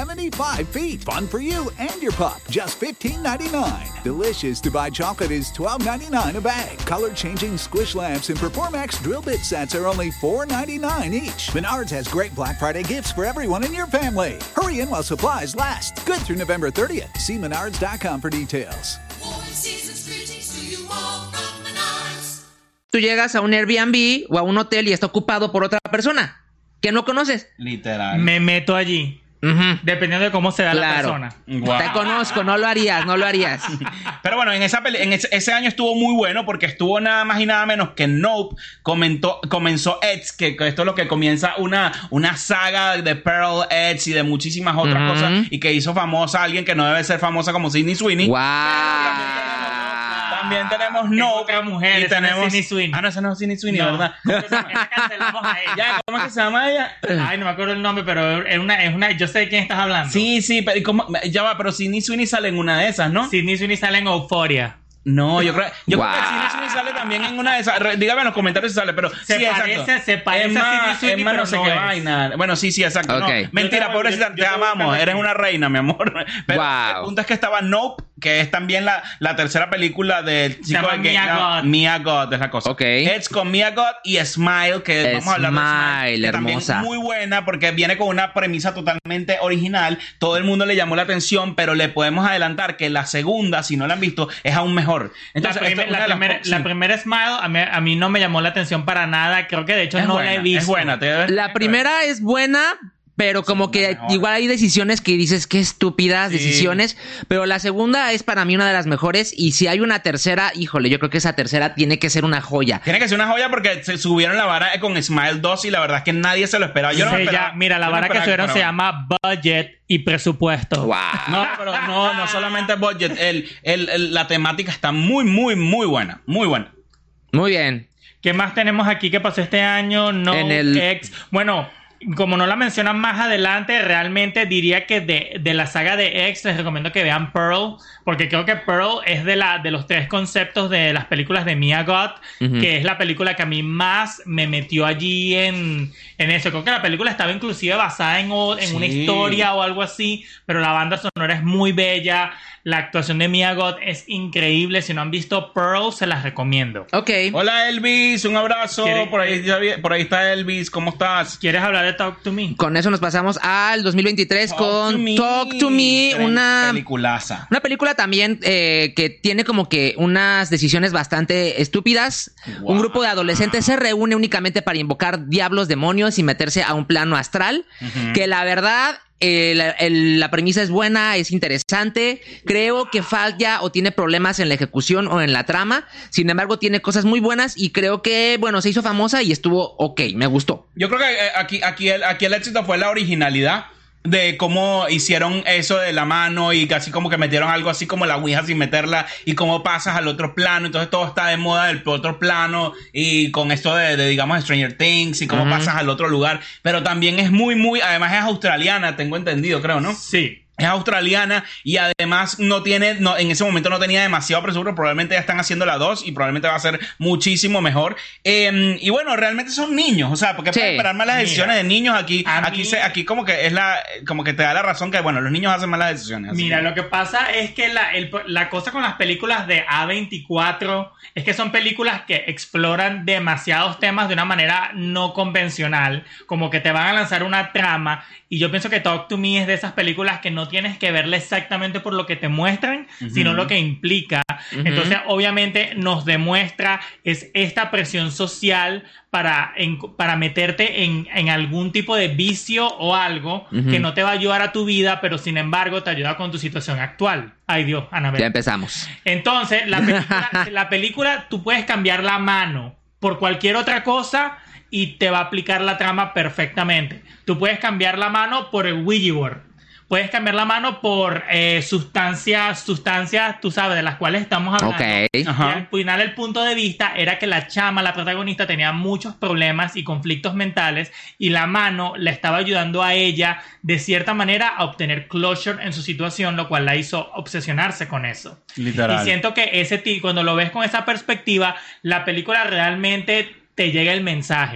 seventy-five feet. Fun for you and your pup. Just fifteen ninety-nine. Delicious to buy chocolate is twelve ninety-nine a bag. Color-changing squish lamps and Performax drill bit sets are only four ninety-nine each. Menards has great Black Friday gifts for everyone in your family. Hurry in while supplies last. Good through November thirtieth. See menards dot com for details. Tú llegas a un Airbnb o a un hotel y está ocupado por otra persona que no conoces. Literal. Me meto allí. Uh-huh. Dependiendo de cómo se da Claro. la persona. Wow. Te conozco, no lo harías, no lo harías. Pero bueno, en, esa peli- en ese, ese año estuvo muy bueno porque estuvo nada más y nada menos que Nope comentó, comenzó Edge, que, que esto es lo que comienza una, una saga de Pearl, Edge y de muchísimas otras Ujú. cosas y que hizo famosa a alguien que no debe ser famosa como Sydney Sweeney. ¡Wow! También tenemos Es Nope. otra mujer, y esa no es tenemos Sydney Sweeney. Ah, no, esa no es Sydney Sweeney, No. ¿verdad? Esa cancelamos a ella. Ya, ¿cómo es que se llama ella? Ay, no me acuerdo el nombre, pero es una, es una, yo sé de quién estás hablando. Sí, sí, pero ¿y cómo? Ya va, pero Sydney Sweeney sale en una de esas, ¿no? Sydney Sweeney sale en Euphoria. No, yo creo, yo Wow. creo que Sydney Sweeney sale también en una de esas. Re- Dígame en los comentarios si sale, pero Se sí, parece- exacto. se parece a Emma, Sydney Sweeney, Emma no pero sé no qué es. vaina. Bueno, sí, sí, exacto. no. Ok. Mentira, Yo te- pobrecita, yo- te yo te amamos. busco Eres aquí. una reina, mi amor. Pero Wow. el punto es que estaba Nope, que es también la, la tercera película del chico llama de que Mia no, God. Mia God es la cosa. Ok. Edge con Mia God y Smile, que vamos a hablar de Smile, Smile, que también hermosa. es muy buena porque viene con una premisa totalmente original. Todo el mundo le llamó la atención, pero le podemos adelantar que la segunda, si no la han visto, es aún mejor. Entonces, la, esto primer- es una la de las primera, po- la sí. primera Smile a mí, a mí no me llamó la atención para nada. Creo que de hecho Es no buena, la he visto. Es buena, te debes- La primera es buena, pero como que mejor. igual hay decisiones que dices qué estúpidas Sí. decisiones, pero la segunda es para mí una de las mejores y si hay una tercera, híjole, yo creo que esa tercera tiene que ser una joya. Tiene que ser una joya porque se subieron la vara con Smile dos y la verdad es que nadie se lo esperaba. Yo no me Se esperaba- llama- mira, la yo no vara que esperaba subieron se fuera llama budget y presupuesto. Wow. No, pero no, no solamente budget. El, el, el- la temática está muy, muy, muy buena. Muy buena. Muy bien. ¿Qué más tenemos aquí que pasó este año? No, En el- X. Bueno, como no la mencionan más adelante, realmente diría que de, de la saga de X les recomiendo que vean Pearl, porque creo que Pearl es de, la, de los tres conceptos de las películas de Mia God, Ujú. que es la película que a mí más me metió allí en, en eso. Creo que la película estaba inclusive basada en, o- en una Sí. historia o algo así, pero la banda sonora es muy bella, la actuación de Mia God es increíble. Si no han visto Pearl, se las recomiendo. Ok. Hola Elvis, un abrazo. ¿Quiere- Por ahí, ya vi- por ahí está Elvis. ¿Cómo estás? ¿Quieres hablar de Talk to Me? Con eso nos pasamos al dos mil veintitrés con to Me. Talk to Me, Tren- una peliculaza. Una película también eh, que tiene como que unas decisiones bastante estúpidas. Wow. Un grupo de adolescentes se reúne únicamente para invocar diablos, demonios y meterse a un plano astral. Ujú. Que la verdad, eh, la, el- la premisa es buena, es interesante. Creo que falla o tiene problemas en la ejecución o en la trama. Sin embargo, tiene cosas muy buenas y creo que, bueno, se hizo famosa y estuvo ok, me gustó. Yo creo que eh, aquí, aquí, el, aquí el éxito fue la originalidad de cómo hicieron eso de la mano y casi como que metieron algo así como la ouija sin meterla y cómo pasas al otro plano. Entonces todo está de moda del otro plano y con esto de, de, digamos, Stranger Things y cómo Ujú. pasas al otro lugar. Pero también es muy, muy, además es australiana, tengo entendido, creo, ¿no? Sí. Es australiana y además no tiene, no, en ese momento no tenía demasiado presupuesto. Probablemente ya están haciendo la dos y probablemente va a ser muchísimo mejor. Eh, y bueno, realmente son niños, o sea, porque Sí. pueden esperar malas Mira, decisiones de niños aquí. a Aquí mí- se, aquí como que es la, como que te da la razón que bueno, los niños hacen malas decisiones. así Mira, que- lo que pasa es que la, el- la cosa con las películas de A veinticuatro es que son películas que exploran demasiados temas de una manera no convencional, como que te van a lanzar una trama, y yo pienso que Talk to Me es de esas películas que no tienes que verla exactamente por lo que te muestran, sino lo que implica. Ujú. Entonces, obviamente, nos demuestra es esta presión social para, en- para meterte en, en algún tipo de vicio o algo Ujú. que no te va a ayudar a tu vida, pero sin embargo te ayuda con tu situación actual. Ay Dios, Anabel. Ya empezamos. Entonces, la película, la película, tú puedes cambiar la mano por cualquier otra cosa y te va a aplicar la trama perfectamente. Tú puedes cambiar la mano por el Ouija board. Puedes cambiar la mano por eh, sustancias, sustancias, tú sabes, de las cuales estamos hablando. Ok. Y Ajá. al final el punto de vista era que la chama, la protagonista, tenía muchos problemas y conflictos mentales y la mano le estaba ayudando a ella de cierta manera a obtener closure en su situación, lo cual la hizo obsesionarse con eso. Literal. Y siento que ese ti- cuando lo ves con esa perspectiva, la película realmente te llega el mensaje.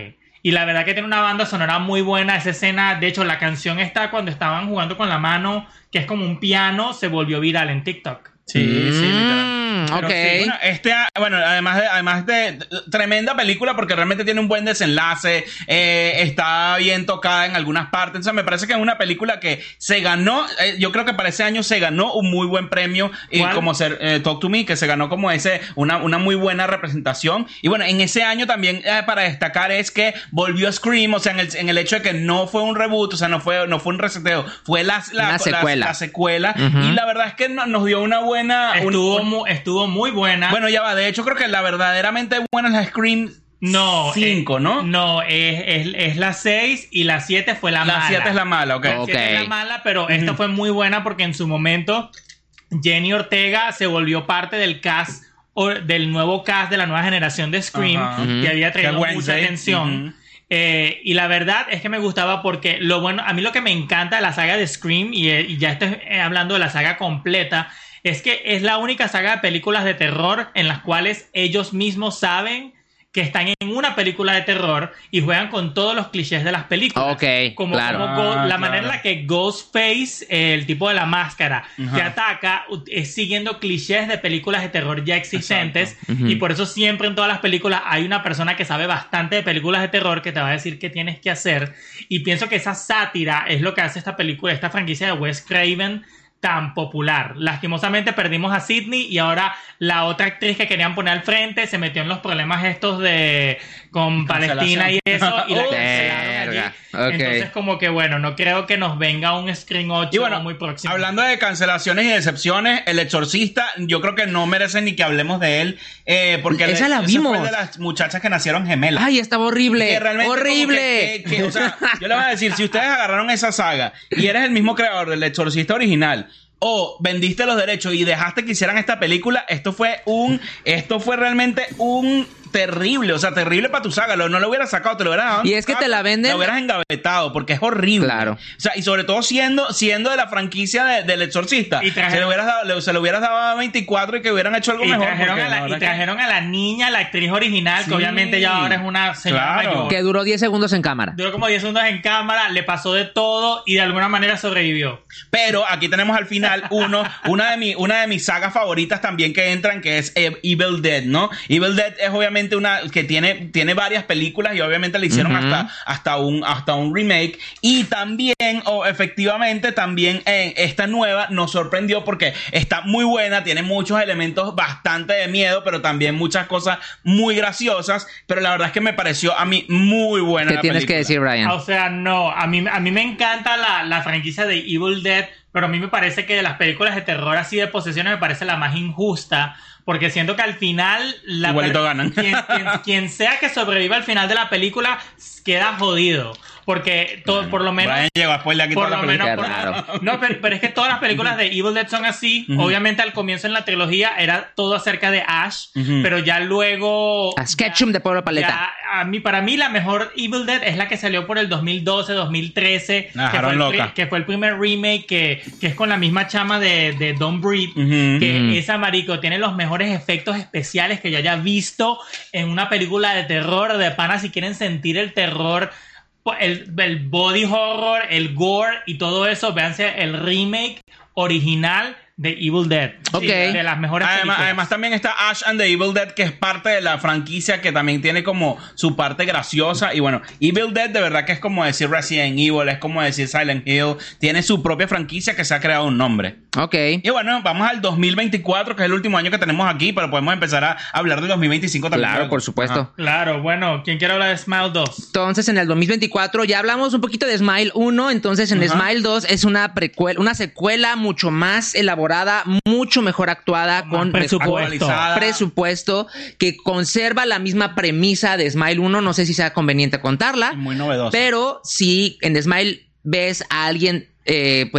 Y la verdad que tiene una banda sonora muy buena. Esa escena, de hecho, la canción está cuando estaban jugando con la mano, que es como un piano, se volvió viral en TikTok. Sí, mm, sí, literal. Ok. Sí, bueno, este, bueno, además de, además de tremenda película porque realmente tiene un buen desenlace, eh, está bien tocada en algunas partes. O sea, me parece que es una película que se ganó, eh, yo creo que para ese año se ganó un muy buen premio y como ser eh, Talk to Me, que se ganó como ese una, una muy buena representación. Y bueno, en ese año también eh, para destacar es que volvió Scream, o sea, en el, en el hecho de que no fue un reboot, o sea, no fue, no fue un reseteo, fue la, la, una secuela, la, la secuela uh-huh. Y la verdad es que no, nos dio una buena... Estuvo, un, mu, estuvo muy buena. Bueno, ya va. De hecho, creo que la verdaderamente buena es la Scream no, cinco, eh, ¿no? No, es, es, es la seis y la siete fue la, la mala. La siete es la mala, ok. La siete es la mala, pero uh-huh. esta fue muy buena porque en su momento Jenny Ortega se volvió parte del cast, o del nuevo cast de la nueva generación de Scream, uh-huh. que había traído mucha atención. Uh-huh. Eh, y la verdad es que me gustaba porque lo bueno, a mí lo que me encanta de la saga de Scream, y, y ya estoy hablando de la saga completa, es que es la única saga de películas de terror en las cuales ellos mismos saben que están en una película de terror y juegan con todos los clichés de las películas. Ok, como, claro. como Go- Ah, la claro. manera en la que Ghostface, eh, el tipo de la máscara, Ajá. que ataca, es siguiendo clichés de películas de terror ya existentes. Uh-huh. Y por eso siempre en todas las películas hay una persona que sabe bastante de películas de terror que te va a decir qué tienes que hacer. Y pienso que esa sátira es lo que hace esta película, esta franquicia de Wes Craven tan popular. Lastimosamente perdimos a Sidney y ahora la otra actriz que querían poner al frente se metió en los problemas estos de con Palestina y eso y la cancelaron allí. Okay. Entonces como que bueno, no creo que nos venga un Scream ocho Y bueno, muy próximo. Hablando de cancelaciones y decepciones, El Exorcista, yo creo que no merece ni que hablemos de él, eh, porque esa el, la ese vimos. fue de las muchachas que nacieron gemelas. Ay, estaba horrible. Que realmente horrible. como que- que- que, o sea, yo les voy a decir, si ustedes agarraron esa saga y eres el mismo creador del Exorcista original, o vendiste los derechos y dejaste que hicieran esta película, esto fue un, esto fue realmente un terrible, o sea, terrible para tu saga. Lo, no lo hubieras sacado, te lo hubieras dado. Y es que te la venden- Lo hubieras engavetado porque es horrible. Claro. O sea, y sobre todo siendo, siendo de la franquicia de- del Exorcista. Y trajeron- se, lo hubieras dado, le- se lo hubieras dado a veinticuatro y que hubieran hecho algo Y mejor. trajeron, porque a la, verdad y que- trajeron a la niña, la actriz original, Sí. que obviamente ya ahora es una señora Claro. mayor. Que duró diez segundos en cámara. Duró como diez segundos en cámara, le pasó de todo y de alguna manera sobrevivió. Pero aquí tenemos al final uno, una de mi, una de mis sagas favoritas también que entran, que es eh, Evil Dead, ¿no? Evil Dead es obviamente una que tiene, tiene varias películas y obviamente le hicieron Uh-huh. hasta, hasta un, hasta un remake. Y también, o efectivamente, también eh, esta nueva nos sorprendió porque está muy buena, tiene muchos elementos bastante de miedo, pero también muchas cosas muy graciosas. Pero la verdad es que me pareció a mí muy buena. ¿Qué la tienes película. que decir, Brian? O sea, no, a mí, a mí me encanta la, la franquicia de Evil Dead, pero a mí me parece que de las películas de terror así de posesiones me parece la más injusta, porque siento que al final la Igualito per- ganan. Quien, quien, quien sea que sobreviva al final de la película queda jodido, porque todo, por lo menos Brian llegó a spoiler aquí por toda lo la menos película. Qué raro. por- no, pero, pero es que todas las películas de Evil Dead son así. Ujú. Obviamente al comienzo en la trilogía era todo acerca de Ash, Ujú. pero ya luego A Sketchum de Pueblo Paleta. ya, a mí, para mí la mejor Evil Dead es la que salió por el dos mil doce, dos mil trece, La que, fue dejaron el, pri- loca. que fue el primer remake que, que es con la misma chama de, de Don't Breathe, Ujú. que Ujú. esa marico tiene los mejores efectos especiales que yo haya visto en una película de terror, de pana. Si quieren sentir el terror, el, el body horror, el gore y todo eso, véanse el remake original de Evil Dead. Ok. Sí, de las mejores Además, películas. además también está Ash and the Evil Dead, que es parte de la franquicia que también tiene como su parte graciosa. Y bueno, Evil Dead de verdad que es como decir Resident Evil, es como decir Silent Hill. Tiene su propia franquicia que se ha creado un nombre. Ok. Y bueno, vamos al dos mil veinticuatro, que es el último año que tenemos aquí, pero podemos empezar a hablar del dos mil veinticinco también. Claro, por supuesto. Ajá. Claro, bueno, ¿quién quiere hablar de Smile dos? Entonces, en el dos mil veinticuatro ya hablamos un poquito de Smile uno. Entonces, en Ajá. Smile dos es una precuela, una secuela mucho más elaborada, mucho mejor actuada, Más con presupuesto. Actualizada. presupuesto, que conserva la misma premisa de Smile uno. No sé si sea conveniente contarla. Muy novedosa. Pero si en Smile ves a alguien, eh, pues,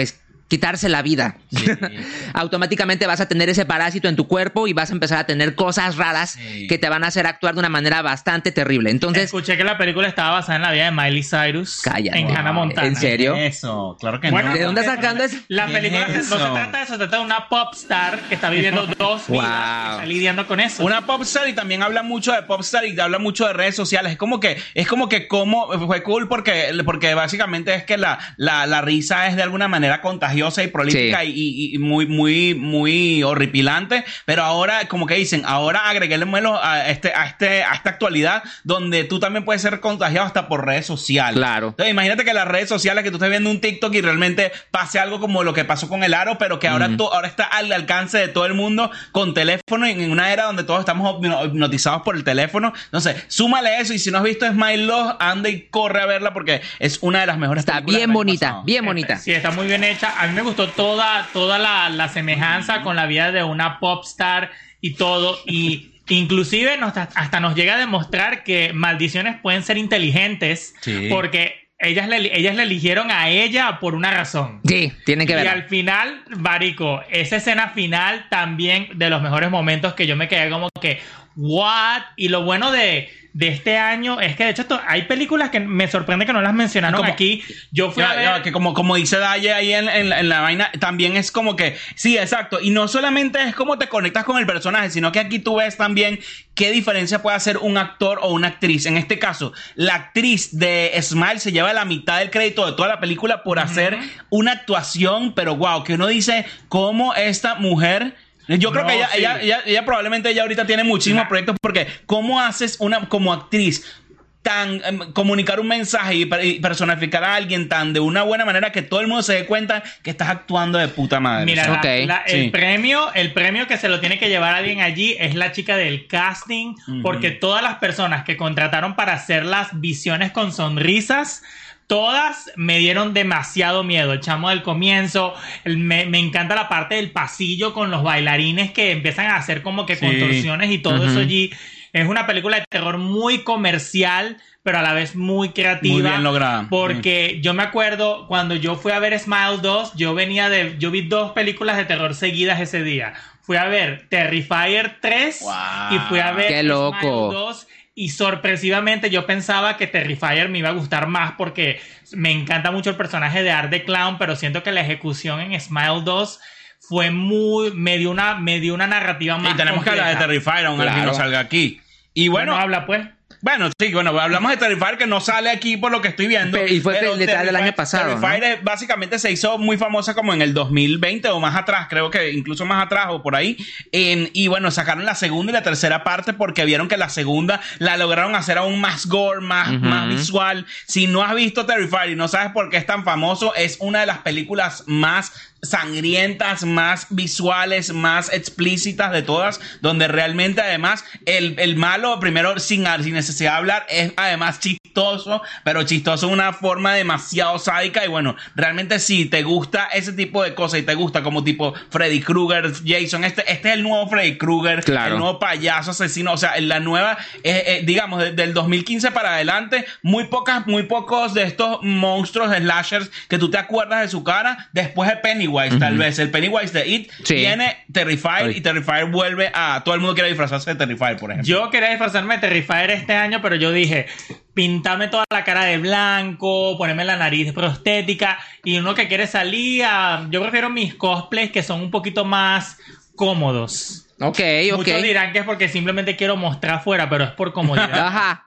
quitarse la vida. Sí. Automáticamente vas a tener ese parásito en tu cuerpo y vas a empezar a tener cosas raras sí. que te van a hacer actuar de una manera bastante terrible. Entonces, escuché que la película estaba basada en la vida de Miley Cyrus. Cállate. En wow. Hannah Montana. ¿En serio? Eso, claro que bueno, no. ¿De dónde estás sacando eso? La película no se trata de eso, se trata de una pop star que está viviendo dos wow. vidas y está lidiando con eso. Una pop star, y también habla mucho de pop star y habla mucho de redes sociales. Es como que, es como que como fue cool porque, porque básicamente es que la, la, la risa es de alguna manera contagiosa y prolífica sí. y, y muy, muy, muy horripilante. Pero ahora, como que dicen, ahora agreguémoslo a este, a este, a esta actualidad donde tú también puedes ser contagiado hasta por redes sociales. Claro. Entonces, imagínate que las redes sociales, que tú estés viendo un TikTok y realmente pase algo como lo que pasó con el aro, pero que ahora, mm. to, ahora está al alcance de todo el mundo con teléfono, en una era donde todos estamos hipnotizados por el teléfono. Entonces, súmale eso, y si no has visto Smile dos, anda y corre a verla porque es una de las mejores está películas. Bien bonita, bien bonita. Sí, está muy bien hecha. A mí me gustó toda, toda la, la semejanza con la vida de una pop star y todo, y inclusive nos, hasta nos llega a demostrar que maldiciones pueden ser inteligentes sí. porque ellas le, ellas le eligieron a ella por una razón. Sí, tienen que ver. Y al final, marico, esa escena final también de los mejores momentos que yo me quedé como que, what? Y lo bueno de, de este año es que de hecho esto, hay películas que me sorprende que no las mencionaron como, aquí. Yo fui ya, a ver... Ya, que como, como dice Daye ahí en, en, en la vaina, también es como que, sí, exacto. Y no solamente es como te conectas con el personaje, sino que aquí tú ves también qué diferencia puede hacer un actor o una actriz. En este caso, la actriz de Smile se lleva la mitad del crédito de toda la película por uh-huh. hacer una actuación, pero wow, que uno dice cómo esta mujer... Yo creo no, que ella, sí. ella, ella, ella probablemente ella ahorita tiene muchísimos nah. proyectos, porque ¿cómo haces una como actriz tan um, comunicar un mensaje y, y personificar a alguien tan de una buena manera que todo el mundo se dé cuenta que estás actuando de puta madre? Mira, o sea, okay. la, la, el sí. premio, el premio que se lo tiene que llevar alguien allí es la chica del casting, uh-huh. porque todas las personas que contrataron para hacer las visiones con sonrisas, todas me dieron demasiado miedo. El chamo del comienzo, el, me, me encanta la parte del pasillo con los bailarines que empiezan a hacer como que sí. contorsiones y todo uh-huh. eso allí. Es una película de terror muy comercial, pero a la vez muy creativa. Muy bien lograda. Porque sí. yo me acuerdo cuando yo fui a ver Smile dos, yo venía de... Yo vi dos películas de terror seguidas ese día. Fui a ver Terrifier tres wow. y fui a ver ¡Qué loco! Smile dos. Y sorpresivamente yo pensaba que Terrifier me iba a gustar más porque me encanta mucho el personaje de Art the Clown, pero siento que la ejecución en Smile dos fue muy... Me dio una, me dio una narrativa más y tenemos compleja. Que hablar de Terrifier, aunque claro. no salga aquí. Y bueno... bueno habla pues... Bueno, sí, bueno, hablamos de Terrifier, que no sale aquí por lo que estoy viendo. Pero, y fue el detalle del año pasado. Terrifier ¿no? básicamente se hizo muy famosa como en el dos mil veinte o más atrás, creo que incluso más atrás o por ahí. Eh, y bueno, sacaron la segunda y la tercera parte porque vieron que la segunda la lograron hacer aún más gore, más, uh-huh. más visual. Si no has visto Terrifier y no sabes por qué es tan famoso, es una de las películas más sangrientas, más visuales, más explícitas de todas, donde realmente además el, el malo, primero sin, sin necesidad de hablar, es además chistoso, pero chistoso de una forma demasiado sádica. Y bueno, realmente si te gusta ese tipo de cosas y te gusta como tipo Freddy Krueger, Jason, este, este es el nuevo Freddy Krueger, claro. el nuevo payaso asesino, o sea, la nueva, eh, eh, digamos, desde el dos mil quince para adelante, muy pocas, muy pocos de estos monstruos slashers que tú te acuerdas de su cara, después de Pennywise. Uh-huh. Tal vez el Pennywise de It sí. tiene Terrifier y Terrifier vuelve a... Todo el mundo quiere disfrazarse de Terrifier, por ejemplo. Yo quería disfrazarme de Terrifier este año, pero yo dije, pintame toda la cara de blanco, ponerme la nariz prostética, y uno que quiere salir a... Yo prefiero mis cosplays que son un poquito más cómodos. Ok, ok. Muchos dirán que es porque simplemente quiero mostrar afuera, pero es por comodidad. Ajá.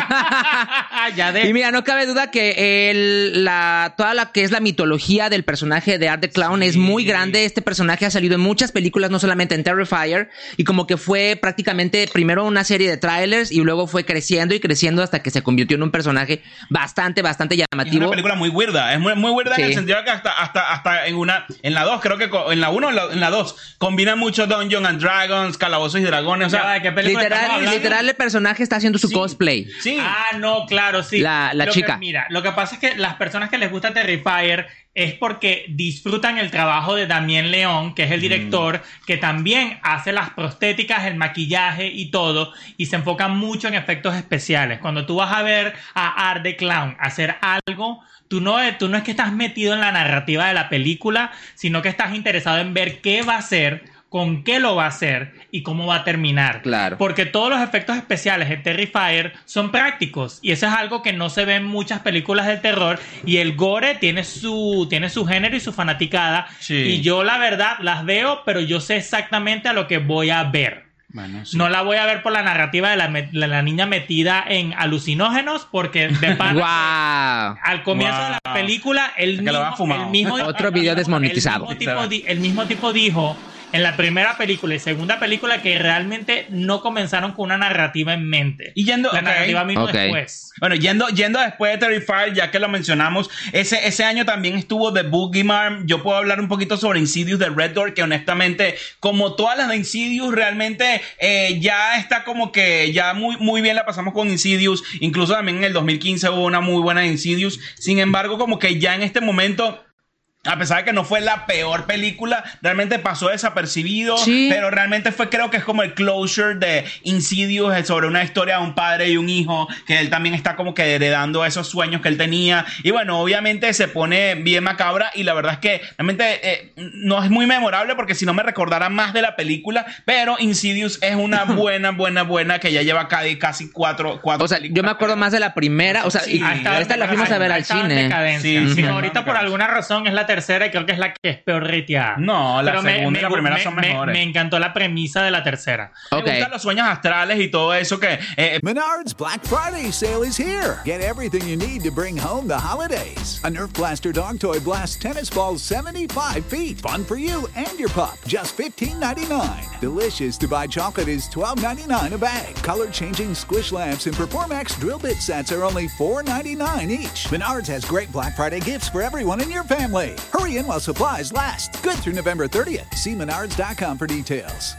ya de... Y mira, no cabe duda que el, la, toda la que es la mitología del personaje de Art the Clown sí. es muy grande. Este personaje ha salido en muchas películas, no solamente en Terrifier, y como que fue prácticamente primero una serie de trailers y luego fue creciendo y creciendo hasta que se convirtió en un personaje bastante, bastante llamativo. Es una película muy weirda, es muy, muy weirda sí. en el sentido que hasta, hasta, hasta en una, en la dos, creo que en la uno o en la dos, combina mucho Dungeons and Dragons, Calabozos y Dragones, o sea, ya, ¿qué literal, literal el personaje está haciendo su sí. cosplay. Sí. Ah, no, claro. Claro, sí. La, la Lo chica. Que, mira, lo que pasa es que las personas que les gusta Terrifier es porque disfrutan el trabajo de Damien León, que es el director, mm. que también hace las prostéticas, el maquillaje y todo, y se enfoca mucho en efectos especiales. Cuando tú vas a ver a Art the Clown hacer algo, tú no, tú no es que estás metido en la narrativa de la película, sino que estás interesado en ver qué va a hacer, con qué lo va a hacer y cómo va a terminar. Claro. Porque todos los efectos especiales en Terrifier son prácticos y eso es algo que no se ve en muchas películas de terror, y el gore tiene su, tiene su género y su fanaticada. Sí. Y yo la verdad las veo, pero yo sé exactamente a lo que voy a ver. Bueno, sí. No la voy a ver por la narrativa de la, de la niña metida en alucinógenos, porque de pana wow. al comienzo wow. de la película el mismo, el mismo otro video desmonetizado. El mismo, tipo, el mismo tipo dijo en la primera película y segunda película que realmente no comenzaron con una narrativa en mente. Y yendo, la okay. narrativa vino okay. después. Bueno, yendo, yendo después de Terrifier, ya que lo mencionamos, ese, ese año también estuvo The Boogeyman. Yo puedo hablar un poquito sobre Insidious de Red Door, que honestamente, como todas las de Insidious, realmente eh, ya está como que ya muy, muy bien la pasamos con Insidious. Incluso también en el dos mil quince hubo una muy buena de Insidious. Sin embargo, como que ya en este momento, a pesar de que no fue la peor película, realmente pasó desapercibido, sí. pero realmente fue, creo que es como el closure de Insidious sobre una historia de un padre y un hijo, que él también está como que heredando esos sueños que él tenía, y bueno, obviamente se pone bien macabra, y la verdad es que realmente eh, no es muy memorable, porque si no me recordara más de la película, pero Insidious es una buena, buena, buena, que ya lleva casi, casi cuatro, cuatro o sea, yo me acuerdo más de la primera, o sea, sí, y esta, esta la fuimos a ver al cine. Sí, sí, sí, ahorita por alguna razón es la tercera y creo que es la que es peor rateada. No, la pero segunda me, y la me, primera me, son me, mejores. Me encantó la premisa de la tercera. Okay. Me gustan los sueños astrales y todo eso que... Eh, Menards Black Friday sale is here. Get everything you need to bring home the holidays. A Nerf Blaster dog toy blasts tennis balls seventy-five feet. Fun for you and your pup. Just fifteen ninety-nine. Delicious to buy chocolate is twelve ninety-nine a bag. Color-changing squish lamps and Performax drill bit sets are only four ninety-nine each. Menards has great Black Friday gifts for everyone in your family. Hurry in while supplies last. Good through November thirtieth. See menards dot com for details.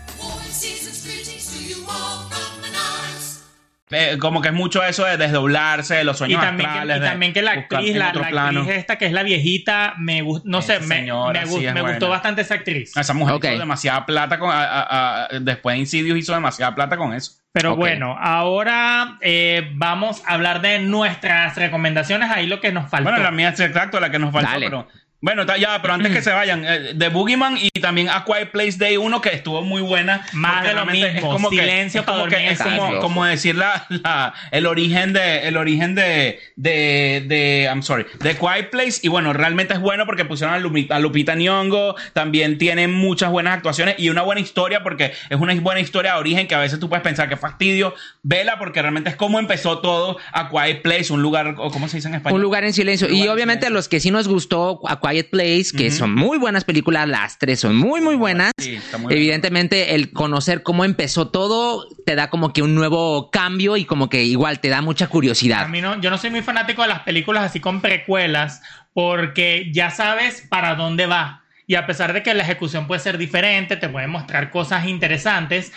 Eh, como que es mucho eso de desdoblarse, de los sueños y también astrales. Que, y también que la actriz, la, la actriz esta que es la viejita, me gust, no sé, me, señora, me, sí me gustó bastante esa actriz. Esa mujer okay. hizo demasiada plata con, a, a, a, después de Insidious hizo demasiada plata con eso. Pero okay. bueno, ahora eh, vamos a hablar de nuestras recomendaciones, ahí lo que nos faltó. Bueno, la mía es exacto, la que nos faltó, Dale. pero... Bueno, ya, pero antes que se vayan, eh, The Boogeyman y también A Quiet Place Day uno, que estuvo muy buena. Más de lo mismo, es como silencio que, es como, para que, dormir es como, como decir la, la, el origen de, el origen de, de, de, I'm sorry, de Quiet Place. Y bueno, realmente es bueno porque pusieron a Lupita, a Lupita Nyong'o, también tiene muchas buenas actuaciones y una buena historia, porque es una buena historia de origen que a veces tú puedes pensar que fastidio. Vela, porque realmente es como empezó todo A Quiet Place, un lugar, o ¿cómo se dice en español? Un lugar en silencio. Y obviamente a los que sí nos gustó A Quiet Place, que uh-huh. son muy buenas películas, las tres son muy muy buenas. Sí, muy evidentemente bien. El conocer cómo empezó todo te da como que un nuevo cambio y como que igual te da mucha curiosidad. A mí no, yo no soy muy fanático de las películas así con precuelas, porque ya sabes para dónde va, y a pesar de que la ejecución puede ser diferente, te puede mostrar cosas interesantes.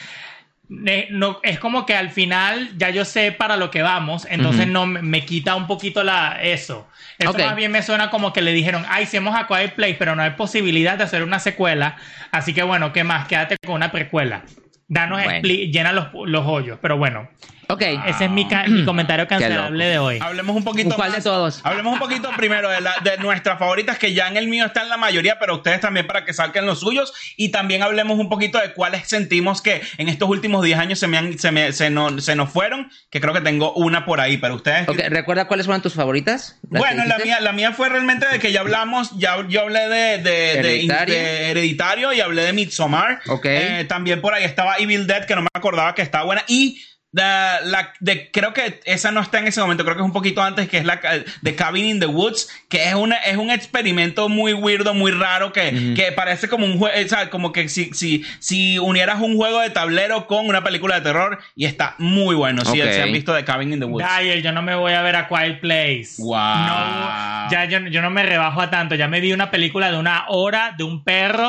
Eh, no, es como que al final ya yo sé para lo que vamos, entonces uh-huh. no me, me quita un poquito la eso. Eso okay. más bien me suena como que le dijeron, ay, hacemos A Quiet Place, pero no hay posibilidad de hacer una secuela, así que bueno, ¿qué más? Quédate con una precuela. Danos, bueno. expli- llena los, los hoyos, pero bueno. Ok. Ese es mi, ca- mi comentario cancelable de hoy. Hablemos un poquito ¿Cuál más, de todos? Hablemos un poquito primero de, la, de nuestras favoritas, que ya en el mío están la mayoría, pero ustedes también para que salquen los suyos. Y también hablemos un poquito de cuáles sentimos que en estos últimos diez años se, me han, se, me, se, no, se nos fueron, que creo que tengo una por ahí, pero ustedes... Ok, ¿recuerda cuáles fueron tus favoritas? Bueno, la mía, la mía fue realmente de que ya hablamos, ya yo hablé de, de, Hereditario. De, de Hereditario y hablé de Midsommar. Ok. Eh, también por ahí estaba Evil Dead, que no me acordaba que estaba buena. Y... De, la, de, creo que esa no está en ese momento, creo que es un poquito antes, que es la de Cabin in the Woods, que es una es un experimento muy weirdo, muy raro, que, uh-huh. que parece como un juego, o sea, como que si, si, si unieras un juego de tablero con una película de terror, y está muy bueno. Si okay. se han visto de Cabin in the Woods. Daniel, yo no me voy a ver a Quiet Place. Wow. No, ya yo, yo no me rebajo a tanto. Ya me vi una película de una hora de un perro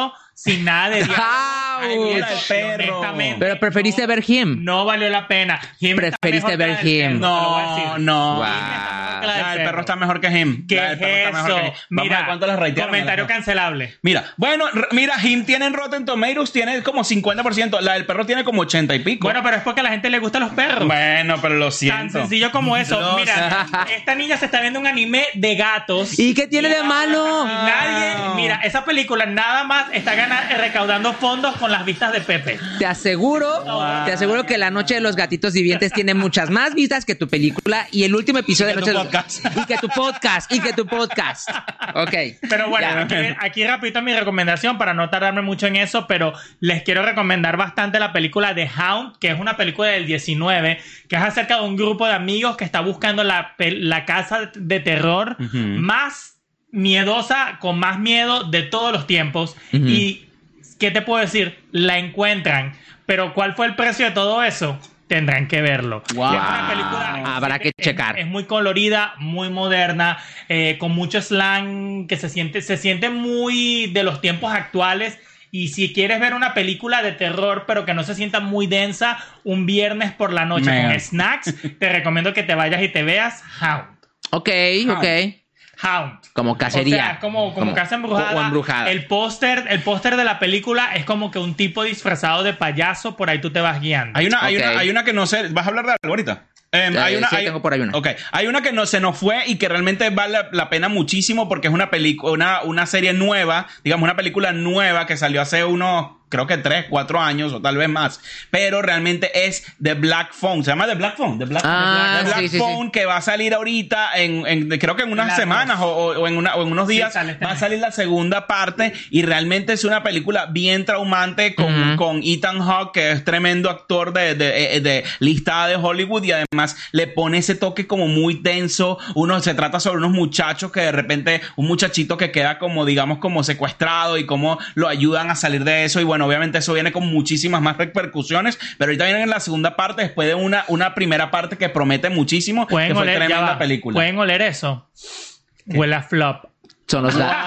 sin nada de diálogo. Ay, mira el perro. Honestamente, Pero preferiste no, ver Him. No valió la pena. Him está Preferiste mejor que ver la del Him. perro, te lo voy a No, decir. no. Wow. Him está mejor que la del La del perro. perro está mejor que Him. ¿Qué La del perro está es mejor que eso? Him. Vamos a ver Mira, cuánto les ratearon. comentario cancelable. Mira, bueno, r- mira, Him tiene en Rotten Tomatoes, tiene como cincuenta por ciento. La del perro tiene como ochenta y pico. Bueno, pero es porque a la gente le gustan los perros. Bueno, pero lo Tan siento. sencillo como eso. Lo Mira, esta niña se está viendo un anime de gatos. ¿Y qué tiene de malo? Y nadie, mira, esa película nada más está gana- recaudando fondos con las vistas de Pepe. Te aseguro, te aseguro que La Noche de los Gatitos Vivientes tiene muchas más vistas que tu película y el último episodio Y que de tu Noche de los- podcast. y que tu podcast y que tu podcast. Ok. Pero bueno, Ya. aquí, aquí rapidito mi recomendación para no tardarme mucho en eso, pero les quiero recomendar bastante la película The Hound, que es una película del diecinueve, que es acerca de un grupo de amigos que está buscando la, pe- la casa de terror Ujú. más miedosa, con más miedo de todos los tiempos. Ujú. Y, ¿qué te puedo decir? La encuentran. Pero ¿cuál fue el precio de todo eso? Tendrán que verlo. Wow. Es una película, Habrá que es- checar. Es muy colorida, muy moderna, eh, con mucho slang que se siente, se siente muy de los tiempos actuales. Y si quieres ver una película de terror, pero que no se sienta muy densa, un viernes por la noche Mega. con snacks, te recomiendo que te vayas y te veas Hound. Ok, ok. Hound. Como cacería. O sea, es como, como, Como- casa embrujada. o- o embrujada. El póster, el póster de la película es como que un tipo disfrazado de payaso, por ahí tú te vas guiando. Hay una, hay, Ok. una, hay una que no sé. ¿Vas a hablar de algo ahorita? Em, Eh, hay una, sí, hay- tengo por ahí una. Ok. Hay una que no, se nos fue y que realmente vale la, la pena muchísimo porque es una película, una, una serie nueva, digamos, una película nueva que salió hace unos, creo que tres, cuatro años o tal vez más. Pero realmente es The Black Phone. Se llama The Black Phone. The Black, Ah, The Black sí, sí, Phone, que va a salir ahorita en, en- creo que en unas Las semanas o, o- o en, una- o en unos Sí, días sale este va a mes. salir la segunda parte y realmente es una película bien traumante con, Ujú. con Ethan Hawke, que es tremendo actor de, de, de, de listada de Hollywood, y además le pone ese toque como muy tenso. Uno se trata sobre unos muchachos que de repente, un muchachito que queda como, digamos, como secuestrado y cómo lo ayudan a salir de eso. Y bueno, obviamente eso viene con muchísimas más repercusiones, pero ahorita viene en la segunda parte después de una, una primera parte que promete muchísimo, que Pueden fue oler, ya tremenda va. película. Pueden oler eso. Huele a flop. Son los la-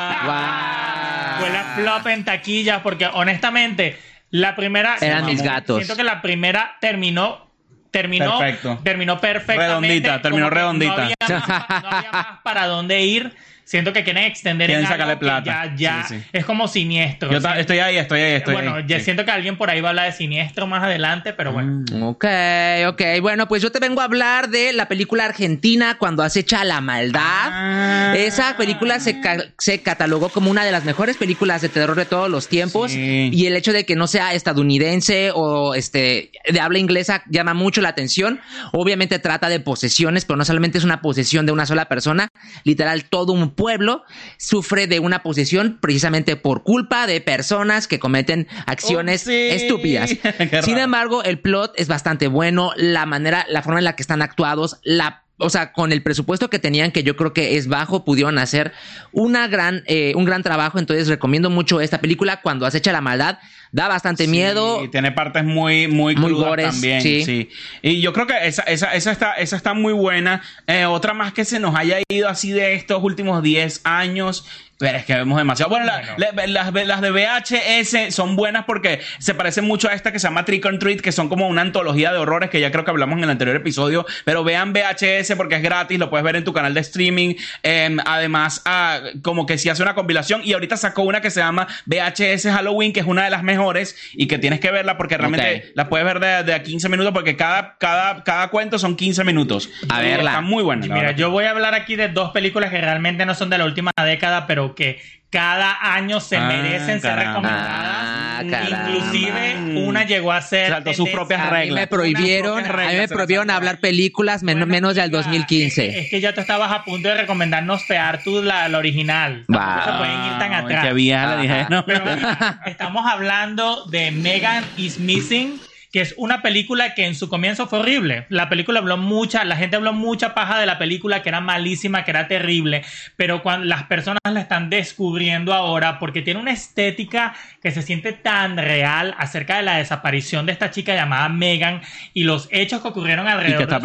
Ah. Guau. Huele a flop en taquillas, porque honestamente, la primera. Eran mis Siento gatos. que la primera terminó. Terminó, Perfecto. terminó perfectamente. Redondita, terminó como que redondita. No había, más, no había más para dónde ir. Siento que quieren extender Quieren en algo sacarle que plata. Ya, ya Sí, sí. es como siniestro. Yo ta- Sí. estoy ahí, estoy ahí, estoy bueno, ahí. yo Sí. siento que alguien por ahí va a hablar de siniestro más adelante, pero bueno. Ok, ok. Bueno, pues yo te vengo a hablar de la película argentina Cuando acecha la maldad. Ah. Esa película se, ca- se catalogó como una de las mejores películas de terror de todos los tiempos. Sí. Y el hecho de que no sea estadounidense o este de habla inglesa llama mucho la atención. Obviamente trata de posesiones, pero no solamente es una posesión de una sola persona. Literal, todo un pueblo sufre de una posesión precisamente por culpa de personas que cometen acciones Oh, sí. estúpidas. Qué Sin raro. embargo, el plot es bastante bueno, la manera, la forma en la que están actuados, la o sea, con el presupuesto que tenían, que yo creo que es bajo, pudieron hacer una gran, eh, un gran trabajo. Entonces recomiendo mucho esta película. Cuando acecha la maldad, da bastante miedo. Y tiene partes muy, muy, Muy crudas gores, también. sí. Sí. Y yo creo que esa, esa, esa, está, esa está muy buena. Eh, otra más que se nos haya ido así de estos últimos diez años. Pero es que vemos demasiado. Bueno, la- la- las, las de V H S son buenas porque se parecen mucho a esta que se llama Trick or Treat, que son como una antología de horrores que ya creo que hablamos en el anterior episodio. Pero vean V H S porque es gratis, lo puedes ver en tu canal de streaming. Eh, además, ah, como que si hace una compilación. Y ahorita sacó una que se llama V H S Halloween, que es una de las mejores y que tienes que verla porque realmente Ok. la puedes ver de, de a quince minutos porque cada, cada, cada cuento son quince minutos. A Y verla. Está muy buena. la Mira, verdad. yo voy a hablar aquí de dos películas que realmente no son de la última década, pero que cada año se Ah, merecen ser caramba. recomendadas. Ah, caramba. Inclusive una llegó a ser Saltó sus tendencia. propias A mí reglas. me prohibieron, Unas a propias mí me reglas, prohibieron se las hablar películas men- Bueno, menos del amiga, dos mil quince. Es, es que ya tú estabas a punto de recomendarnos Pear tú la, la original. Wow. No se pueden ir tan Ay, atrás. qué vieja le dije. No. Pero estamos hablando de Megan is Missing, que es una película que en su comienzo fue horrible. La película habló mucha, la gente habló mucha paja de la película, que era malísima, que era terrible, pero cuando las personas la están descubriendo ahora porque tiene una estética que se siente tan real acerca de la desaparición de esta chica llamada Megan y los hechos que ocurrieron Y alrededor. que está de- perdida.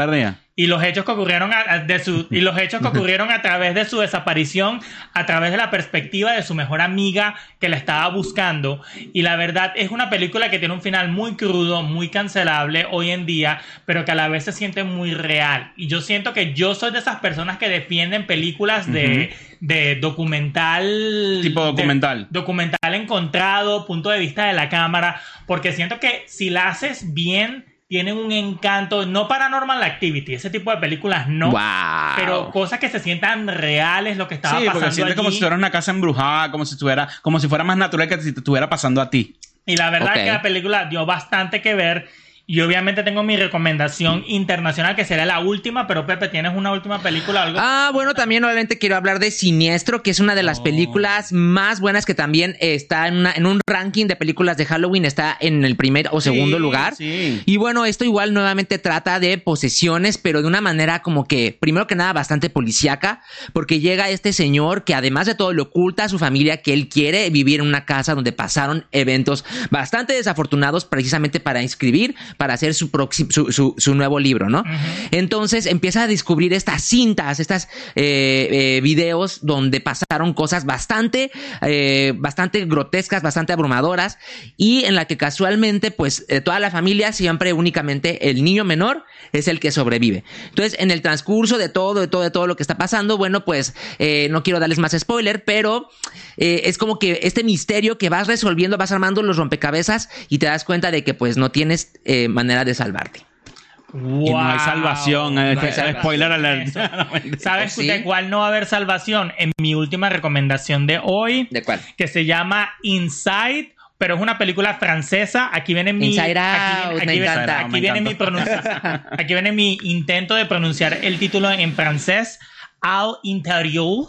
y los hechos que ocurrieron a, de su y los hechos que ocurrieron a través de su desaparición, a través de la perspectiva de su mejor amiga que la estaba buscando. Y la verdad es una película que tiene un final muy crudo, muy cancelable hoy en día, pero que a la vez se siente muy real. Y yo siento que yo soy de esas personas que defienden películas de, uh-huh. de documental, tipo documental, de, documental encontrado, punto de vista de la cámara, porque siento que si la haces bien, tienen un encanto, no Paranormal Activity, ese tipo de películas no, wow. pero cosas que se sientan reales, lo que estaba sí, pasando porque sientes allí. como si estuviera en una casa embrujada, como si estuviera, como si fuera más natural que si te estuviera pasando a ti. Y la verdad okay. es que la película dio bastante que ver. Y obviamente tengo mi recomendación internacional, que será la última, pero Pepe, ¿tienes una última película o algo? Ah, bueno, también obviamente quiero hablar de Siniestro, que es una de las oh. películas más buenas, que también está en, una, en un ranking de películas de Halloween, está en el primer o segundo sí, lugar. Sí. Y bueno, esto igual nuevamente trata de posesiones, pero de una manera como que, primero que nada, bastante policíaca, porque llega este señor que además de todo le oculta a su familia que él quiere vivir en una casa donde pasaron eventos bastante desafortunados precisamente para inscribir, para hacer su, próximo, su, su, su nuevo libro, ¿no? Uh-huh. Entonces empieza a descubrir estas cintas, estas eh, eh, videos donde pasaron cosas bastante, eh, bastante grotescas, bastante abrumadoras, y en la que casualmente, pues, eh, toda la familia, siempre únicamente el niño menor es el que sobrevive. Entonces, en el transcurso de todo, de todo, de todo lo que está pasando, bueno, pues, eh, no quiero darles más spoiler, pero eh, es como que este misterio que vas resolviendo, vas armando los rompecabezas y te das cuenta de que, pues, no tienes eh, manera de salvarte. Wow. Y no hay salvación. No hay salvación. Spoiler alert. ¿Sabes ¿Sí? de cuál no va a haber salvación? En mi última recomendación de hoy. ¿De cuál? Que se llama Inside, pero es una película francesa. Aquí viene mi... Inside aquí, Out, aquí, me viene, encanta. aquí Me viene encanta. mi pronunciación. Aquí viene mi intento de pronunciar el título en francés. Al interior.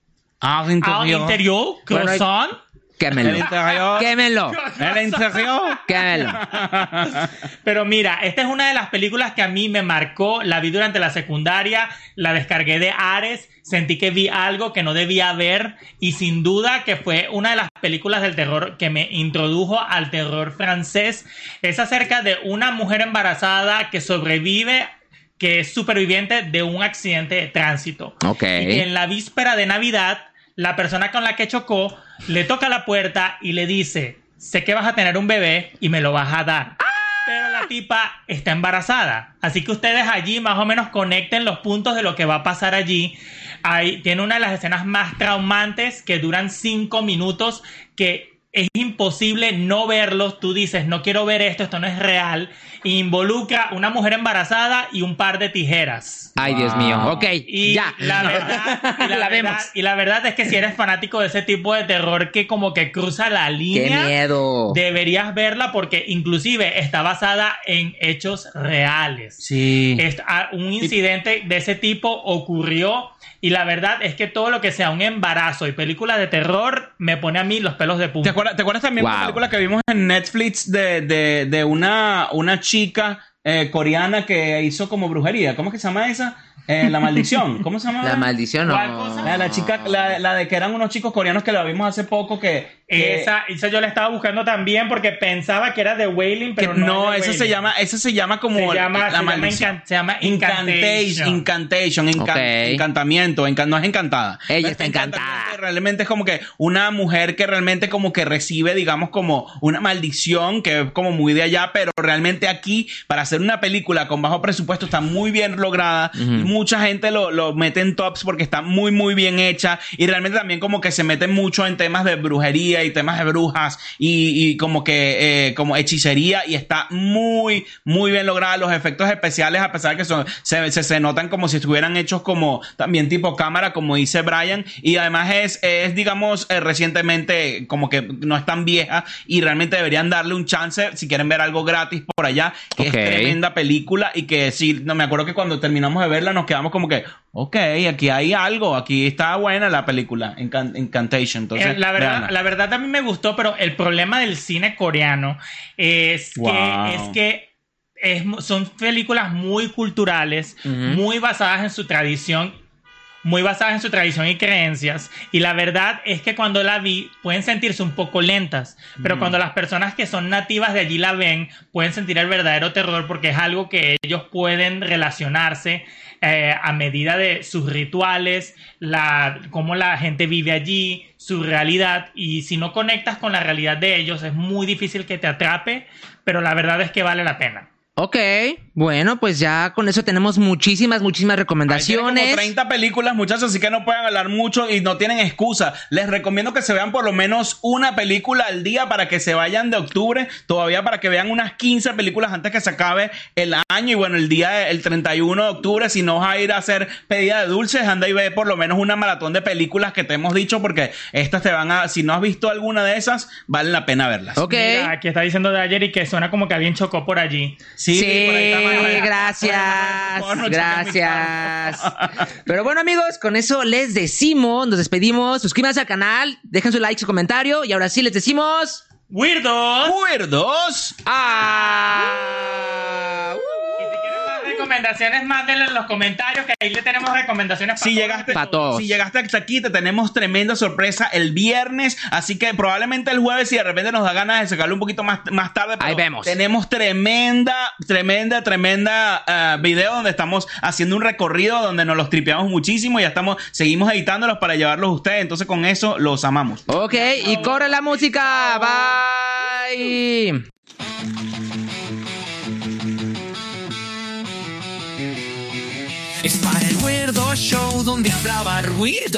Al Al interior. interior. Croissant. Quémelo. El interior. Quémelo. El interior. Quémelo. Pero mira, esta es una de las películas que a mí me marcó. La vi durante la secundaria, la descargué de Ares, sentí que vi algo que no debía ver, y sin duda que fue una de las películas del terror que me introdujo al terror francés. Es acerca de una mujer embarazada que sobrevive, que es superviviente de un accidente de tránsito. Ok. Y que en la víspera de Navidad, la persona con la que chocó le toca la puerta y le dice: sé que vas a tener un bebé y me lo vas a dar. ¡Ah! Pero la tipa está embarazada. Así que ustedes allí más o menos conecten los puntos de lo que va a pasar allí. Ahí tiene una de las escenas más traumantes que duran cinco minutos, que es imposible no verlos. Tú dices: no quiero ver esto, esto no es real. Involucra una mujer embarazada y un par de tijeras. Ay, Dios mío. Ok, Y ya. la verdad, y la, La verdad, vemos. y la verdad es que si eres fanático de ese tipo de terror que como que cruza la ¡Qué línea, miedo! deberías verla, porque inclusive está basada en hechos reales. Sí. Est- a- un incidente de ese tipo ocurrió, y la verdad es que todo lo que sea un embarazo y películas de terror me pone a mí los pelos de punta. ¿Te acuerdas, ¿te acuerdas también de Wow. una película que vimos en Netflix de, de, de una, una chica eh, coreana que hizo como brujería? ¿Cómo es que se llama esa? Eh, La Maldición. ¿Cómo se llama? La maldición, ¿Cuál no. cosa? La, la chica, la, la de que eran unos chicos coreanos que la vimos hace poco que... que- Esa, esa yo la estaba buscando también porque pensaba que era de Wailing, que pero no, no, es de esa se Wailing. llama, esa se llama como Se llama- la se llama maldición. encan- se llama Incantation, Incantation. incantation, encan- Ok. encantamiento, encan- no es encantada. Ella No es está encantada. encantamiento, realmente es como que una mujer que realmente como que recibe, digamos, como una maldición que es como muy de allá, pero realmente aquí, para hacer una película con bajo presupuesto, está muy bien lograda. Ujú. Y mucha gente lo, lo mete en tops porque está muy, muy bien hecha. Y realmente también como que se mete mucho en temas de brujería y temas de brujas y, y como que eh, como hechicería, y está muy, muy bien lograda. Los efectos especiales, a pesar de que son, se, se, se notan como si estuvieran hechos como también tipo cámara, como dice Brian, y además es, es digamos, eh, recientemente como que no es tan vieja, y realmente deberían darle un chance si quieren ver algo gratis por allá, que Ok. es tremenda película. Y que sí, no me acuerdo que cuando terminamos de verla nos quedamos como que, ok, aquí hay algo, aquí está buena la película, Encan- Incantation. Entonces, Eh, la verdad, véanla. la verdad a mí me gustó, pero el problema del cine coreano es Wow. que, es que es mu- son películas muy culturales, Ujú. muy basadas en su tradición. muy basadas en su tradición y creencias. Y la verdad es que cuando la vi, pueden sentirse un poco lentas. Pero mm. cuando las personas que son nativas de allí la ven, pueden sentir el verdadero terror porque es algo que ellos pueden relacionarse eh, a medida de sus rituales, la, cómo la gente vive allí, su realidad. Y si no conectas con la realidad de ellos, es muy difícil que te atrape, pero la verdad es que vale la pena. Ok, bueno, pues ya con eso tenemos muchísimas, muchísimas recomendaciones. Hay como treinta películas, muchachos, así que no pueden hablar mucho y no tienen excusa. Les recomiendo que se vean por lo menos una película al día para que se vayan de octubre, todavía para que vean unas quince películas antes que se acabe el año. Y bueno, el día, el treinta y uno de octubre, si no vas a ir a hacer pedida de dulces, anda y ve por lo menos una maratón de películas que te hemos dicho, porque estas te van a, si no has visto alguna de esas, vale la pena verlas. Ok. Mira, aquí está diciendo de ayer y que suena como que alguien chocó por allí. Sí, Sí, por ahí está mal. gracias, gracias. Pero bueno, amigos, con eso les decimos, nos despedimos. Suscríbanse al canal, dejen su like, su comentario. Y ahora sí les decimos... ¡Weirdos! ¡Weirdos! ¡Ah! Recomendaciones, mándenlo en los comentarios, que ahí le tenemos recomendaciones para si llegaste, para todos. Si llegaste hasta aquí, te tenemos tremenda sorpresa el viernes, así que probablemente el jueves, si de repente nos da ganas de sacarlo un poquito más, más tarde, pero ahí vemos. Tenemos tremenda, tremenda, tremenda uh, video donde estamos haciendo un recorrido donde nos los tripeamos muchísimo y ya estamos, seguimos editándolos para llevarlos a ustedes, entonces con eso los amamos. Ok, y corre la música, bye. Es para el Weirdo Show donde hablaba Weirdo.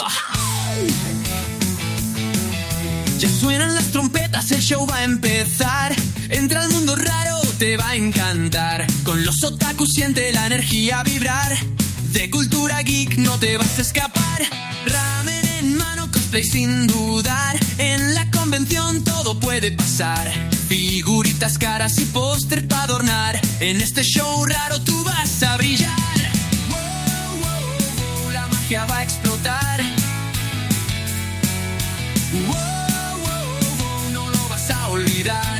Ya suenan las trompetas, el show va a empezar. Entra al mundo raro, te va a encantar. Con los otakus siente la energía vibrar. De cultura geek no te vas a escapar. Ramen en mano, cosplay sin dudar. En la convención todo puede pasar. Figuritas, caras y póster para adornar. En este show raro tú vas a brillar. Ya va a explotar. Wow, wow, wow, no lo vas a olvidar.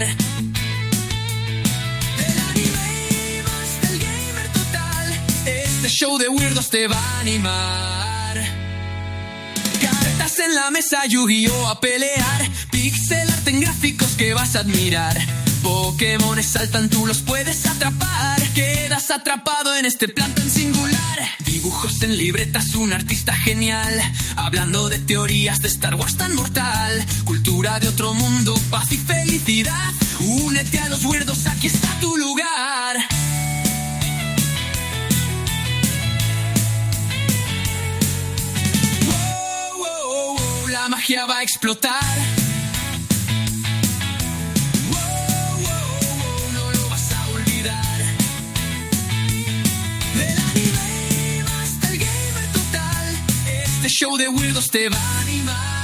Del anime más del gamer total, este show de weirdos te va a animar. Cartas en la mesa, Yu-Gi-Oh a pelear. Pixel art en gráficos que vas a admirar. Pokémones saltan, tú los puedes atrapar. Quedas atrapado en este plan tan singular. Dibujos en libretas, un artista genial. Hablando de teorías de Star Wars tan mortal. Cultura de otro mundo, paz y felicidad. Únete a los weirdos, aquí está tu lugar. Wow, wow, wow, la magia va a explotar. Show de weirdos te va a animar.